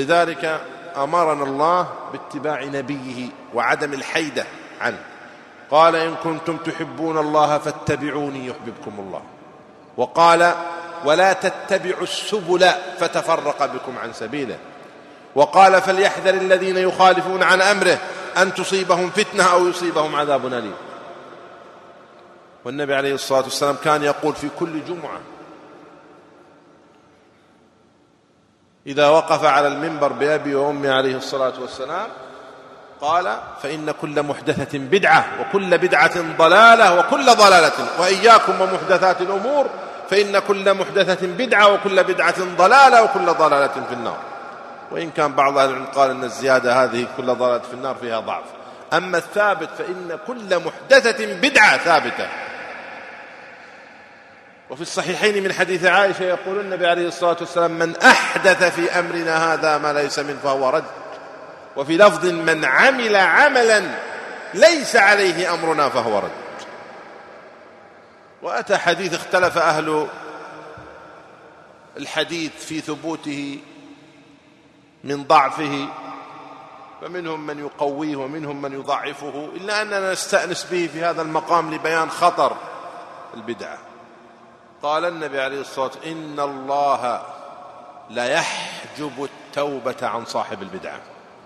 ولذلك أمرنا الله باتباع نبيه وعدم الحيدة عنه. قال إن كنتم تحبون الله فاتبعوني يحببكم الله. وقال ولا تتبعوا السبل فتفرق بكم عن سبيله. وقال فليحذر الذين يخالفون عن أمره أن تصيبهم فتنة أو يصيبهم عذاب أليم. والنبي عليه الصلاة والسلام كان يقول في كل جمعة إذا وقف على المنبر بأبي وأمي عليه الصلاة والسلام قال فإن كل محدثة بدعة وكل بدعة ضلالة وكل ضلالة وإياكم ومحدثات الأمور فإن كل محدثة بدعة وكل بدعة ضلالة وكل ضلالة في النار. وإن كان بعض أهل العلم قال أن الزيادة هذه كل ضلالة في النار فيها ضعف، أما الثابت فإن كل محدثة بدعة ثابتة. وفي الصحيحين من حديث عائشة يقول النبي عليه الصلاة والسلام من أحدث في أمرنا هذا ما ليس منه فهو رد. وفي لفظ من عمل عملا ليس عليه أمرنا فهو رد. وأتى حديث اختلف أهل الحديث في ثبوته من ضعفه، فمنهم من يقويه ومنهم من يضعفه، إلا أننا نستأنس به في هذا المقام لبيان خطر البدعة. قال النبي عليه الصلاة والسلام إن الله لا يحجب التوبة عن صاحب البدعة.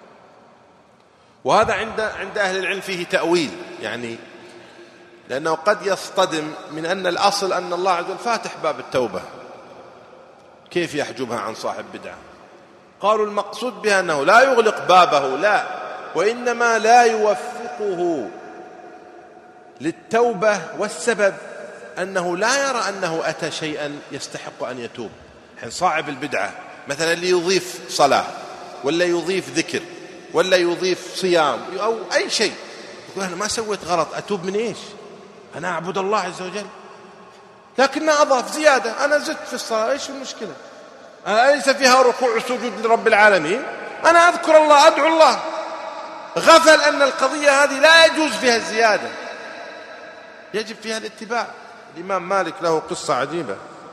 وهذا عند أهل العلم فيه تأويل، يعني لأنه قد يصطدم من أن الأصل أن الله عز وجل فاتح باب التوبة، كيف يحجبها عن صاحب بدعة؟ قالوا المقصود بها أنه لا يغلق بابه، لا، وإنما لا يوفقه للتوبة، والسبب أنه لا يرى أنه أتى شيئا يستحق أن يتوب. حين صاحب البدعة مثلا اللي يضيف صلاة ولا يضيف ذكر ولا يضيف صيام أو أي شيء، يقول أنا ما سويت غلط، أتوب من إيش؟ أنا أعبد الله عز وجل، لكن أضاف زيادة، أنا زدت في الصلاة، إيش المشكلة؟ أليس فيها ركوع وسجود لرب العالمين؟ أنا أذكر الله، أدعو الله. غفل أن القضية هذه لا يجوز فيها الزيادة، يجب فيها الاتباع. الإمام مالك له قصة عجيبة.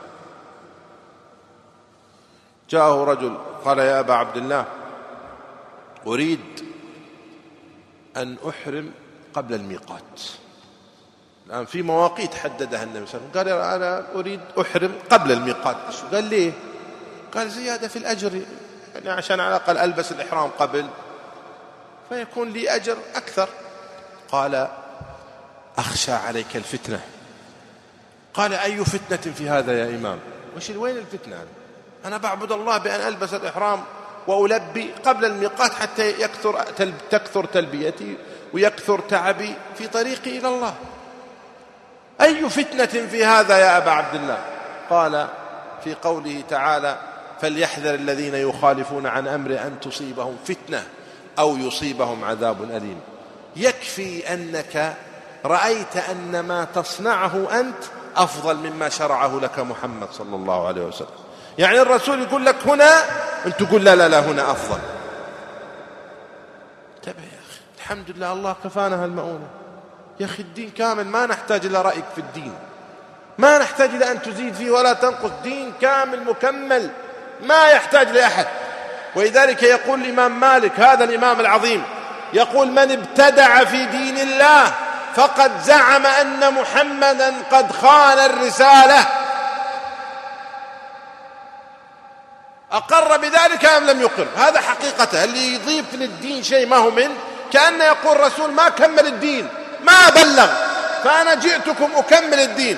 جاءه رجل قال يا أبا عبد الله أريد أن أحرم قبل الميقات. الآن في مواقيت حددها النبي صلى الله عليه وسلم، قال أنا أريد أحرم قبل الميقات. قال ليه؟ قال زيادة في الأجر، يعني عشان على الأقل ألبس الإحرام قبل فيكون لي أجر أكثر. قال أخشى عليك الفتنة. قال أي فتنة في هذا يا إمام؟ وين الفتنة؟ أنا بعبد الله بأن ألبس الإحرام وألبي قبل الميقات حتى تكثر تلبيتي ويكثر تعبي في طريقي إلى الله. أي فتنة في هذا يا أبا عبد الله؟ قال في قوله تعالى فليحذر الذين يخالفون عن أمره أن تصيبهم فتنة أو يصيبهم عذاب أليم. يكفي أنك رأيت أن ما تصنعه أنت أفضل مما شرعه لك محمد صلى الله عليه وسلم. يعني الرسول يقول لك هنا، أنت تقول لا هنا أفضل. انتبه يا أخي، الحمد لله الله كفانا هالمؤونة. يا أخي الدين كامل، ما نحتاج إلى رأيك في الدين، ما نحتاج إلى أن تزيد فيه ولا تنقص، دين كامل مكمل ما يحتاج لأحد. ولذلك يقول الإمام مالك هذا الإمام العظيم، يقول من ابتدع في دين الله فقد زعم أن محمدا قد خان الرسالة. أقر بذلك أم لم يقر؟ هذا حقيقته. اللي يضيف للدين شيء ما هو منه كأنه يقول الرسول ما كمل الدين، ما بلغ، فأنا جئتكم أكمل الدين.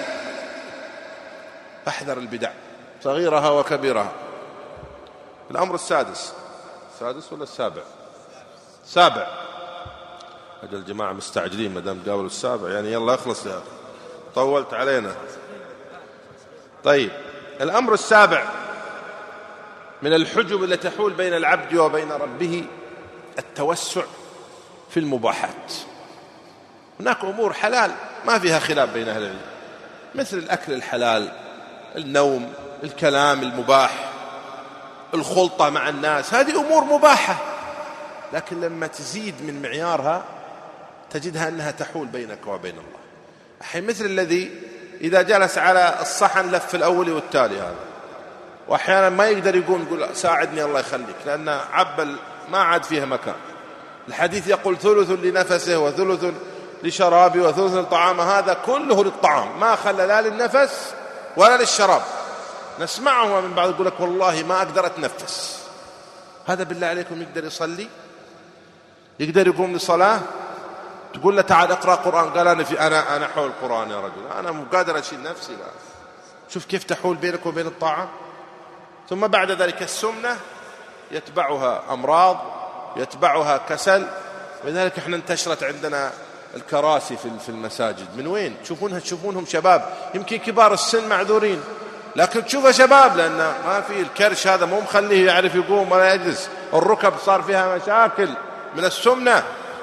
احذر البدع صغيرها وكبيرها. الأمر السادس ولا السابع؟ سابع. أجل الجماعة مستعجلين مدام قابلوا السابع، يعني يلا اخلص يا أخي، طولت علينا. طيب، الأمر السابع من الحجب التي تحول بين العبد وبين ربه التوسع في المباحات. هناك أمور حلال ما فيها خلاف بين أهل العلم، مثل الأكل الحلال، النوم، الكلام المباح، الخلطة مع الناس، هذه أمور مباحة، لكن لما تزيد من معيارها تجدها أنها تحول بينك وبين الله. أحيانا مثل الذي إذا جلس على الصحن لف الأول والتالي هذا، وأحيانا ما يقدر يقول ساعدني الله يخليك، لأن عبل ما عاد فيها مكان. الحديث يقول ثلث لنفسه وثلث لشرابي وثلث للطعام، هذا كله للطعام، ما خلى لا للنفس ولا للشراب. نسمعه من بعض يقول لك والله ما أقدر أتنفس. هذا بالله عليكم يقدر يصلي؟ يقدر يقوم لصلاة؟ تقول له تعال اقرأ قرآن، قال أنا حول القرآن يا رجل، أنا مو قادر أشيل نفسي. لا، شوف كيف تحول بينك وبين الطاعة. ثم بعد ذلك السمنة يتبعها أمراض، يتبعها كسل. ولذلك احنا انتشرت عندنا الكراسي في المساجد. من وين تشوفونهم شباب، يمكن كبار السن معذورين، لكن تشوفه شباب، لأن ما في الكرش هذا مو مخليه يعرف يقوم ولا يجلس. الركب صار فيها مشاكل من السمنة.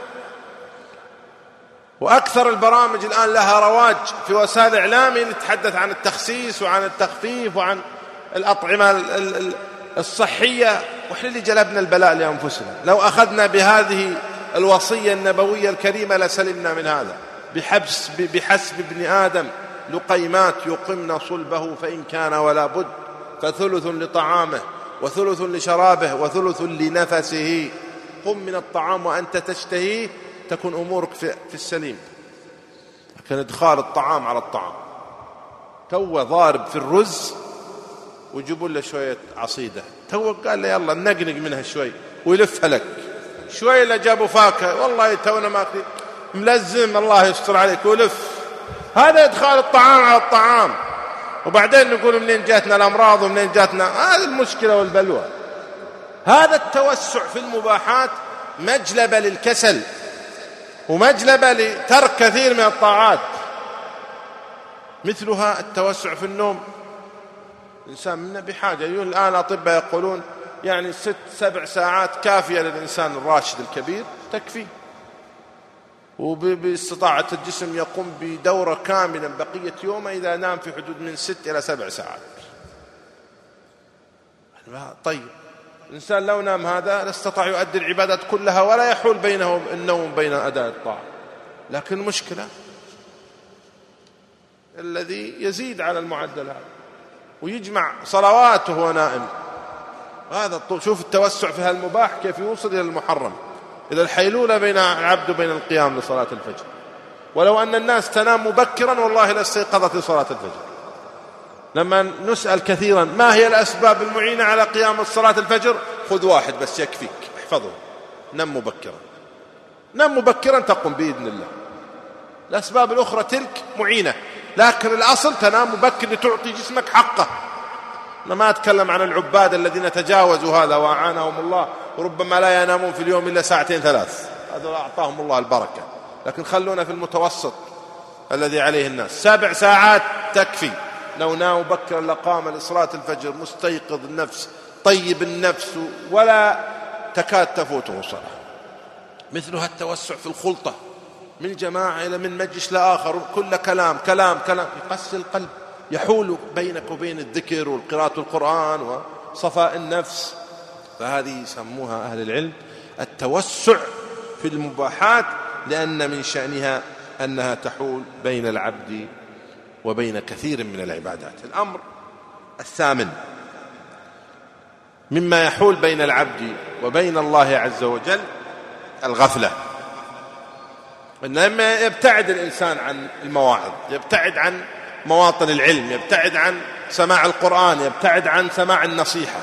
وأكثر البرامج الآن لها رواج في وسائل الإعلام اللي تتحدث عن التخسيس وعن التخفيف وعن الأطعمة الصحية. وإحنا اللي جلبنا البلاء لأنفسنا. لو أخذنا بهذه الوصية النبوية الكريمة لسلمنا من هذا. بحسب ابن آدم لقيمات يقمن صلبه فإن كان ولا بد، فثلث لطعامه وثلث لشرابه وثلث لنفسه. قم من الطعام وأنت تشتهيه تكون أمورك في السليم. لكن إدخال الطعام على الطعام، تو ضارب في الرز ويجيبوا له شوية عصيدة، تو قال له يلا نقنق منها شوي ويلفها لك شوي. اللي جابوا فاكهة والله تونا ماكلين ملزم، الله يستر عليك، ويلف. هذا إدخال الطعام على الطعام. وبعدين نقول منين جاتنا الأمراض ومنين جاتنا هذه المشكلة والبلوى. هذا التوسع في المباحات مجلبة للكسل ومجلبة لترك كثير من الطاعات. مثلها التوسع في النوم. الإنسان منا بحاجة. الآن الأطباء يقولون يعني 6-7 ساعات كافية للإنسان الراشد الكبير، تكفي. وباستطاعة الجسم يقوم بدورة كاملة بقية يومه إذا نام في حدود من 6 إلى 7 ساعات. طيب الإنسان لو نام هذا لاستطاع يؤدي العبادات كلها ولا يحول بينه النوم بين أداء الطاعة. لكن المشكلة الذي يزيد على المعدل هذا ويجمع صلواته وهو نائم. هذا شوف التوسع في هالمباح كيف يوصل إلى المحرم، إلى الحيلولة بين العبد وبين القيام لصلاة الفجر. ولو أن الناس تنام مبكرا والله لاستيقظت لصلاة الفجر. لما نسأل كثيرا ما هي الأسباب المعينة على قيام الصلاة الفجر، خذ واحد بس يكفيك، احفظه: نم مبكرا. نم مبكرا تقوم بإذن الله. الأسباب الأخرى تلك معينة، لكن الأصل تنام مبكر لتعطي جسمك حقه. أنا ما أتكلم عن العباد الذين تجاوزوا هذا وأعانهم الله وربما لا ينامون في اليوم إلا 2-3 هذا أعطاهم الله البركة. لكن خلونا في المتوسط الذي عليه الناس. 7 ساعات تكفي. لو نام مبكرا لقام لصلاة الفجر مستيقظ النفس طيب النفس ولا تكاد تفوته صلاة. مثلها التوسع في الخلطة من جماعة إلى من مجلس لآخر، كل كلام يقسي القلب، يحول بينك وبين الذكر والقراءة القرآن وصفاء النفس. فهذه يسموها أهل العلم التوسع في المباحات، لأن من شأنها أنها تحول بين العبد وبين كثير من العبادات. الأمر الثامن مما يحول بين العبد وبين الله عز وجل الغفلة. لما يبتعد الإنسان عن المواعظ، يبتعد عن مواطن العلم، يبتعد عن سماع القرآن، يبتعد عن سماع النصيحة،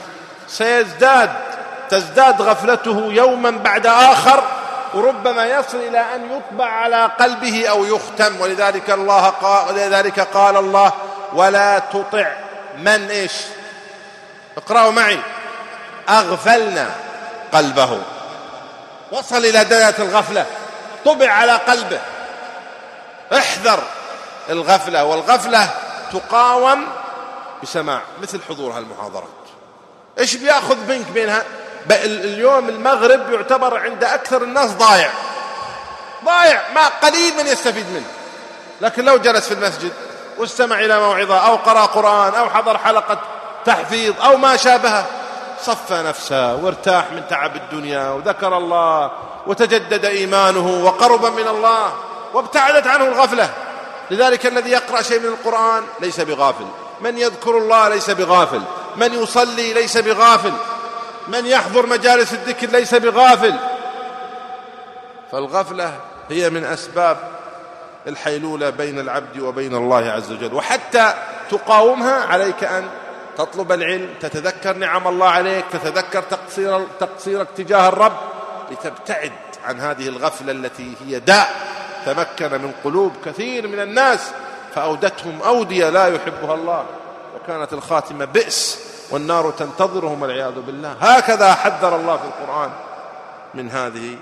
تزداد غفلته يوما بعد آخر، وربما يصل إلى أن يطبع على قلبه أو يختم. ولذلك قال الله: ولا تطع من إيش؟ اقرأوا معي: أغفلنا قلبه. وصل إلى درجة الغفلة، طبع على قلبه. احذر الغفلة، والغفلة تقاوم بسماع مثل حضور هالمحاضرات. إيش بيأخذ منك بينها؟ اليوم المغرب يعتبر عند أكثر الناس ضايع، ما قليل من يستفيد منه. لكن لو جلس في المسجد واستمع إلى موعظة أو قرأ قرآن أو حضر حلقة تحفيظ أو ما شابه، صفى نفسه وارتاح من تعب الدنيا وذكر الله وتجدد إيمانه وقرب من الله وابتعدت عنه الغفلة. لذلك الذي يقرأ شيء من القرآن ليس بغافل، من يذكر الله ليس بغافل، من يصلي ليس بغافل، من يحضر مجالس الذكر ليس بغافل. فالغفلة هي من أسباب الحيلولة بين العبد وبين الله عز وجل. وحتى تقاومها عليك أن تطلب العلم، تتذكر نعم الله عليك، تتذكر تقصيرك تجاه الرب، لتبتعد عن هذه الغفلة التي هي داء تمكن من قلوب كثير من الناس فأودتهم أودية لا يحبها الله، وكانت الخاتمة بئس والنار تنتظرهم والعياذ بالله. هكذا حذر الله في القرآن من هذه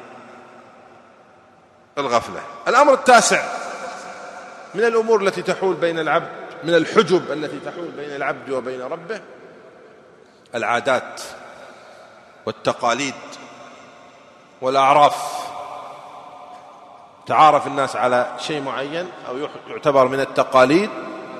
الغفلة. الأمر التاسع من الأمور التي تحول بين العبد، من الحجب التي تحول بين العبد وبين ربه، العادات والتقاليد والأعراف. تعارف الناس على شيء معين أو يعتبر من التقاليد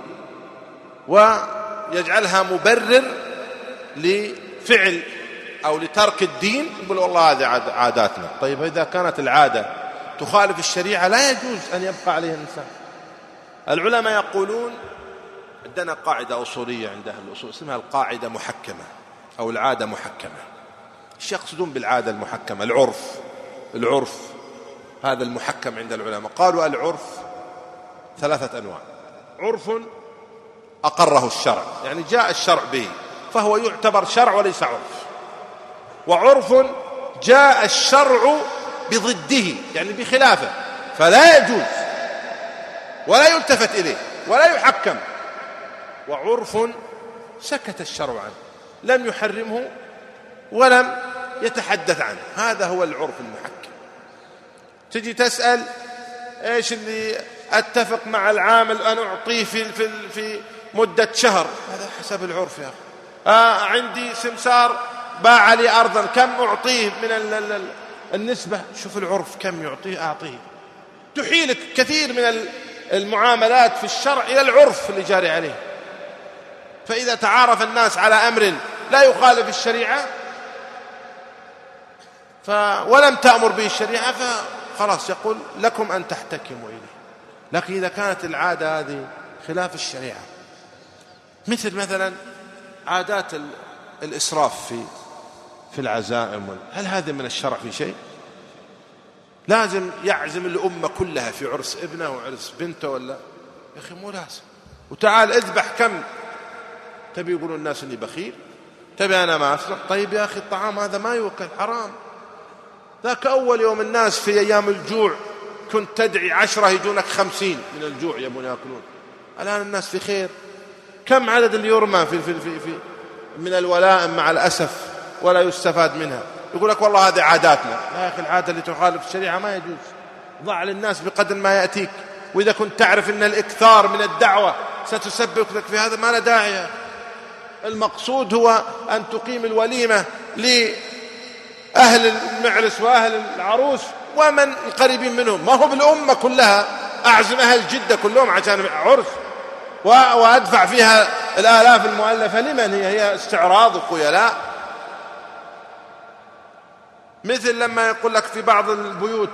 ويجعلها مبرر لفعل أو لترك الدين، يقول والله هذه عاداتنا. طيب إذا كانت العادة تخالف الشريعة لا يجوز أن يبقى عليها الإنسان. العلماء يقولون عندنا قاعدة أصولية عند أهل الأصول اسمها القاعدة محكمة أو العادة محكمة. ايش يقصدون بالعادة المحكمة؟ العرف هذا المحكم عند العلماء. قالوا العرف ثلاثة أنواع: عرف أقره الشرع، يعني جاء الشرع به فهو يعتبر شرع وليس عرف، وعرف جاء الشرع بضده يعني بخلافه فلا يجوز ولا يلتفت إليه ولا يحكم، وعرف سكت الشرع عنه لم يحرمه ولم يتحدث عنه، هذا هو العرف المحكم. تجي تسأل ايش اللي اتفق مع العامل ان اعطيه في مدة شهر، هذا حسب العرف يا اخي. عندي سمسار باع لي ارضا، كم اعطيه من النسبة؟ شوف العرف كم يعطيه اعطيه. تحيلك كثير من المعاملات في الشرع الى العرف اللي جاري عليه. فاذا تعارف الناس على امر لا يخالف الشريعة ولم تأمر به الشريعة فخلاص يقول لكم أن تحتكموا إليه. لكن إذا كانت العادة هذه خلاف الشريعة، مثلا عادات الإسراف في العزائم، هل هذا من الشرع في شيء؟ لازم يعزم الأمة كلها في عرس ابنه وعرس بنته ولا؟ يا أخي مو لازم. وتعال اذبح كم، تبي يقولون الناس إني بخيل، تبي أنا ما أسرق. طيب يا أخي الطعام هذا ما يوكل، حرام. ذاك أول يوم الناس في أيام الجوع كنت تدعي 10 يجونك 50 من الجوع يبون يأكلون. الآن الناس في خير. كم عدد اللي يرمى في من الولائم مع الأسف ولا يستفاد منها؟ يقول لك والله هذه عاداتنا. يا أخي العادة اللي تخالف الشريعة ما يجوز. ضع للناس بقدر ما يأتيك، وإذا كنت تعرف أن الإكثار من الدعوة ستسبب لك في هذا ما لا داعي. المقصود هو أن تقيم الوليمة لأهل المعرس وأهل العروس ومن القريبين منهم، ما هو بالأمة كلها. أعزم أهل جدة كلهم عشان عرس وأدفع فيها الآلاف المؤلفة لمن؟ هي استعراض وخيلاء. مثل لما يقول لك في بعض البيوت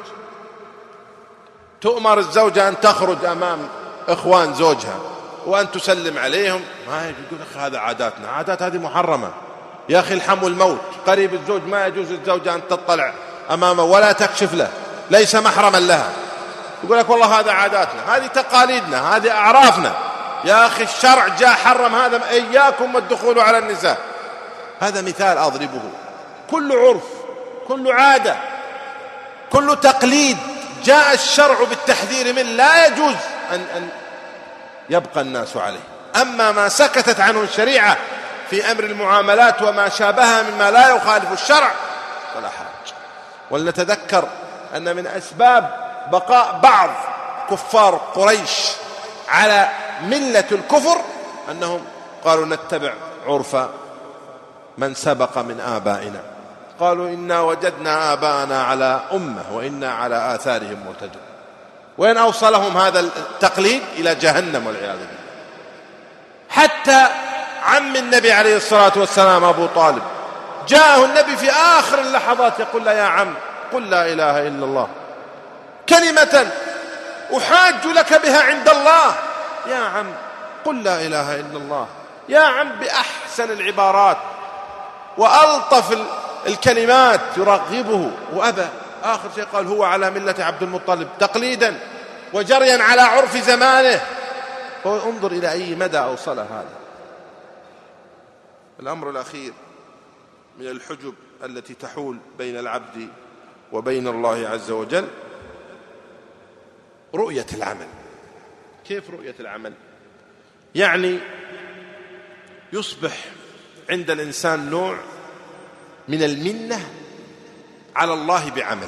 تؤمر الزوجة أن تخرج أمام إخوان زوجها وأن تسلم عليهم، ما يقول لك هذا عاداتنا. عادات هذه محرمة يا أخي. الحم الموت، قريب الزوج ما يجوز الزوجة أن تطلع أمامه ولا تكشف له، ليس محرما لها. يقول لك والله هذا عاداتنا، هذه تقاليدنا، هذه أعرافنا. يا أخي الشرع جاء حرم هذا، إياكم والدخول على النساء. هذا مثال أضربه. كل عرف، كل عادة، كل تقليد جاء الشرع بالتحذير منه لا يجوز أن يبقى الناس عليه. أما ما سكتت عنه الشريعة في أمر المعاملات وما شابهها مما لا يخالف الشرع فلا حرج. ولنتذكر أن من أسباب بقاء بعض كفار قريش على ملة الكفر أنهم قالوا نتبع عرف من سبق من آبائنا. قالوا إنا وجدنا آباءنا على أمة وإنا على آثارهم مهتدون. وين أوصلهم هذا التقليد؟ إلى جهنم والعياذ بالله. حتى عم النبي عليه الصلاة والسلام أبو طالب جاءه النبي في آخر اللحظات يقول له يا عم قل لا إله إلا الله كلمة أحاج لك بها عند الله. يا عم قل لا إله إلا الله. يا عم بأحسن العبارات وألطف الكلمات يرغبه، وأبى. آخر شيء قال هو على ملة عبد المطلب تقليدا وجريا على عرف زمانه. انظر إلى أي مدى أوصل هذا. الأمر الأخير من الحجب التي تحول بين العبد وبين الله عز وجل رؤية العمل. كيف رؤية العمل؟ يعني يصبح عند الإنسان نوع من المنة على الله بعمله.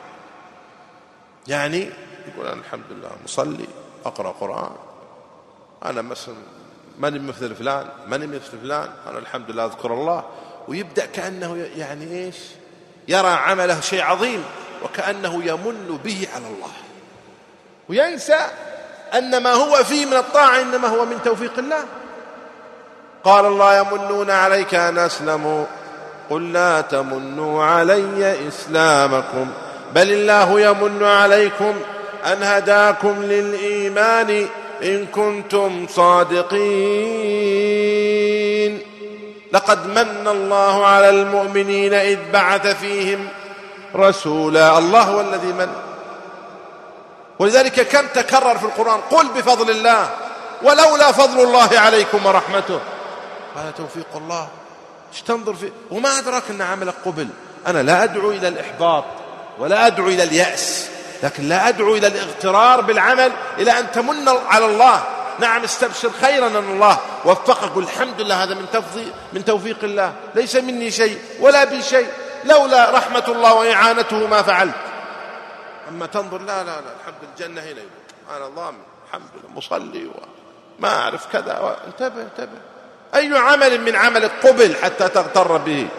يعني يقول أنا الحمد لله مصلي، أقرأ قرآن، أنا مثلا ماني مثل فلان، ماني مثل فلان، أنا الحمد لله أذكر الله، ويبدأ كأنه يعني إيش، يرى عمله شيء عظيم وكأنه يمن به على الله، وينسى أن ما هو فيه من الطاعة إنما هو من توفيق الله. قال الله يمنون عليك أن أسلموا قل لا تمنوا علي إسلامكم بل الله يمن عليكم أن هداكم للإيمان إن كنتم صادقين. لقد من الله على المؤمنين إذ بعث فيهم رسولا. الله هو الذي من. ولذلك كم تكرر في القرآن قل بفضل الله ولولا فضل الله عليكم ورحمته. هذا توفيق الله. ايش تنظر فيه؟ وما أدراك أن عملك قبل. أنا لا أدعو إلى الإحباط ولا أدعو إلى اليأس، لكن لا أدعو إلى الاغترار بالعمل إلى أن تمن على الله. نعم استبشر خيرا أن الله وفقك، قل الحمد لله هذا من توفيق الله، ليس مني شيء ولا بي شيء، لولا رحمة الله وإعانته ما فعلت. أما تنظر لا لا لا الحمد لله الجنة هنا، أنا ضامن الحمد لله مصلي وما أعرف كذا. انتبه انتبه، أي عمل من عملك قبل حتى تغتر به.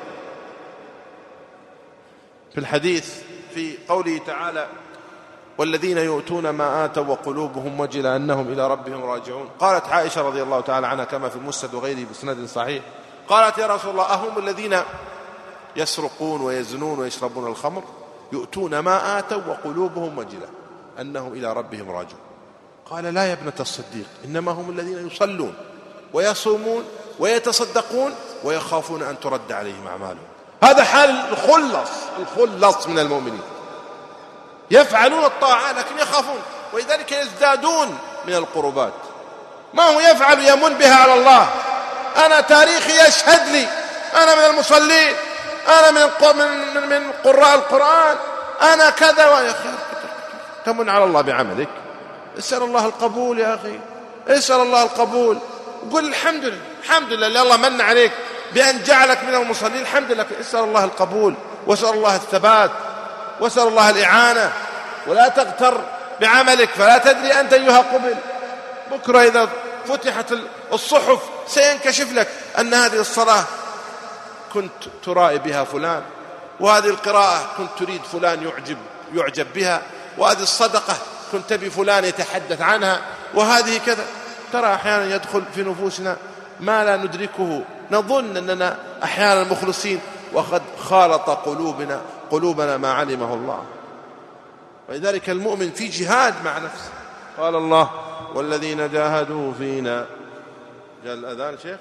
في الحديث في قوله تعالى والذين يؤتون ما آتوا وقلوبهم وجلة أنهم إلى ربهم راجعون. قالت عائشة رضي الله تعالى عنها كما في المسند وغيره بسند صحيح، قالت يا رسول الله أهم الذين يسرقون ويزنون ويشربون الخمر يؤتون ما آتوا وقلوبهم وجلة أنهم إلى ربهم راجعون؟ قال لا يا ابنة الصديق، إنما هم الذين يصلون ويصومون ويتصدقون ويخافون أن ترد عليهم أعمالهم. هذا حال الخلص من المؤمنين، يفعلون الطاعة لكن يخافون، ولذلك يزدادون من القربات. ما هو يفعل يمن بها على الله. أنا تاريخي يشهد لي، أنا من المصلين، أنا من قراء القرآن، أنا كذا. يا أخي تمن على الله بعملك، اسأل الله القبول يا أخي، اسأل الله القبول، قل الحمد لله الحمد لله اللي الله من عليك بأن جعلك من المصلين، الحمد لله. اسأل الله القبول واسأل الله الثبات واسأل الله الإعانة، ولا تغتر بعملك فلا تدري أنت أيها قبل. بكرة إذا فتحت الصحف سينكشف لك أن هذه الصلاة كنت ترائي بها فلان، وهذه القراءة كنت تريد فلان يعجب بها، وهذه الصدقة كنت تبي فلان يتحدث عنها، وهذه كذا. ترى أحيانا يدخل في نفوسنا ما لا ندركه، نظن أننا أحيانا مخلصين وقد خالط قلوبنا ما علمه الله. ولذلك المؤمن في جهاد مع نفسه. قال الله والذين جاهدوا فينا. جاء الأذان شيخ؟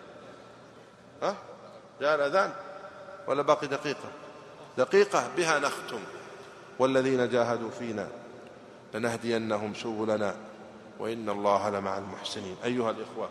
جاء الأذان ولا باقي دقيقة بها نختم. والذين جاهدوا فينا لنهدينهم سبلنا وإن الله لمع المحسنين. أيها الإخوة،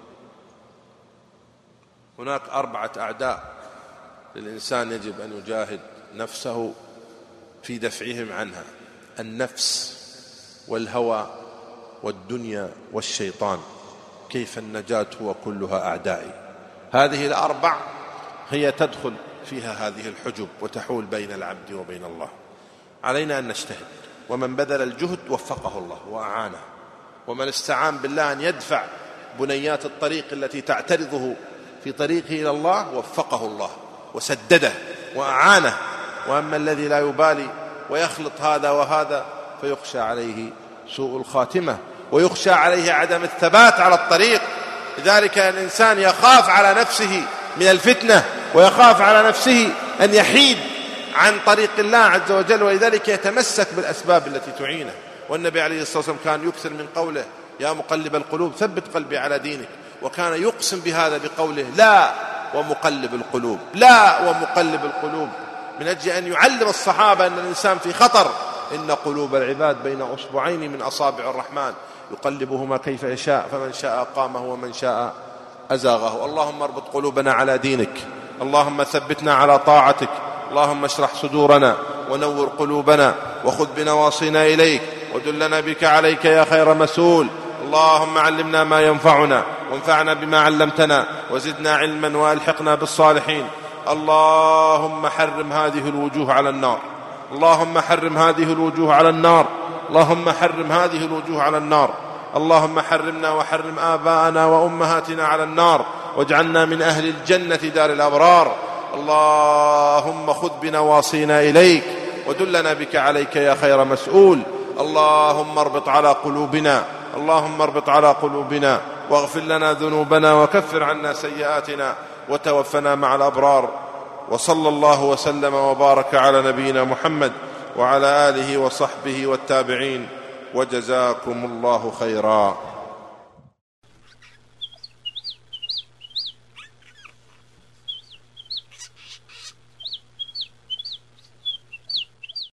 هناك 4 أعداء للإنسان يجب أن يجاهد نفسه في دفعهم عنها: النفس والهوى والدنيا والشيطان. كيف النجاة وكلها أعدائي. هذه ال4 هي تدخل فيها هذه الحجب وتحول بين العبد وبين الله. علينا أن نجتهد، ومن بذل الجهد وفقه الله وأعانه، ومن استعان بالله أن يدفع بنيات الطريق التي تعترضه في طريقه إلى الله وفقه الله وسدده وأعانه. وأما الذي لا يبالي ويخلط هذا وهذا فيخشى عليه سوء الخاتمة ويخشى عليه عدم الثبات على الطريق. لذلك الإنسان يخاف على نفسه من الفتنة، ويخاف على نفسه أن يحيد عن طريق الله عز وجل، ولذلك يتمسك بالأسباب التي تعينه. والنبي عليه الصلاة والسلام كان يكثر من قوله يا مقلب القلوب ثبت قلبي على دينك، وكان يقسم بهذا بقوله لا ومقلب القلوب، لا ومقلب القلوب، من أجل أن يعلم الصحابة أن الإنسان في خطر إن قلوب العباد بين أصبعين من أصابع الرحمن يقلبهما كيف يشاء، فمن شاء قامه ومن شاء أزاغه. اللهم اربط قلوبنا على دينك، اللهم ثبتنا على طاعتك، اللهم اشرح صدورنا ونور قلوبنا وخذ بنواصينا إليك ودلنا بك عليك يا خير مسؤول. اللهم علمنا ما ينفعنا وانفعنا بما علمتنا وزدنا علما وألحقنا بالصالحين. اللهم حرم هذه الوجوه على النار، اللهم حرم هذه الوجوه على النار، اللهم حرم هذه الوجوه على النار. اللهم حرمنا وحرم آباءنا وأمهاتنا على النار، واجعلنا من أهل الجنة دار الأبرار. اللهم خذ بنواصينا إليك ودلنا بك عليك يا خير مسؤول. اللهم اربط على قلوبنا، اللهم اربط على قلوبنا، واغفر لنا ذنوبنا وكفر عنا سيئاتنا وتوفنا مع الأبرار. وصلى الله وسلم وبارك على نبينا محمد وعلى آله وصحبه والتابعين، وجزاكم الله خيرا.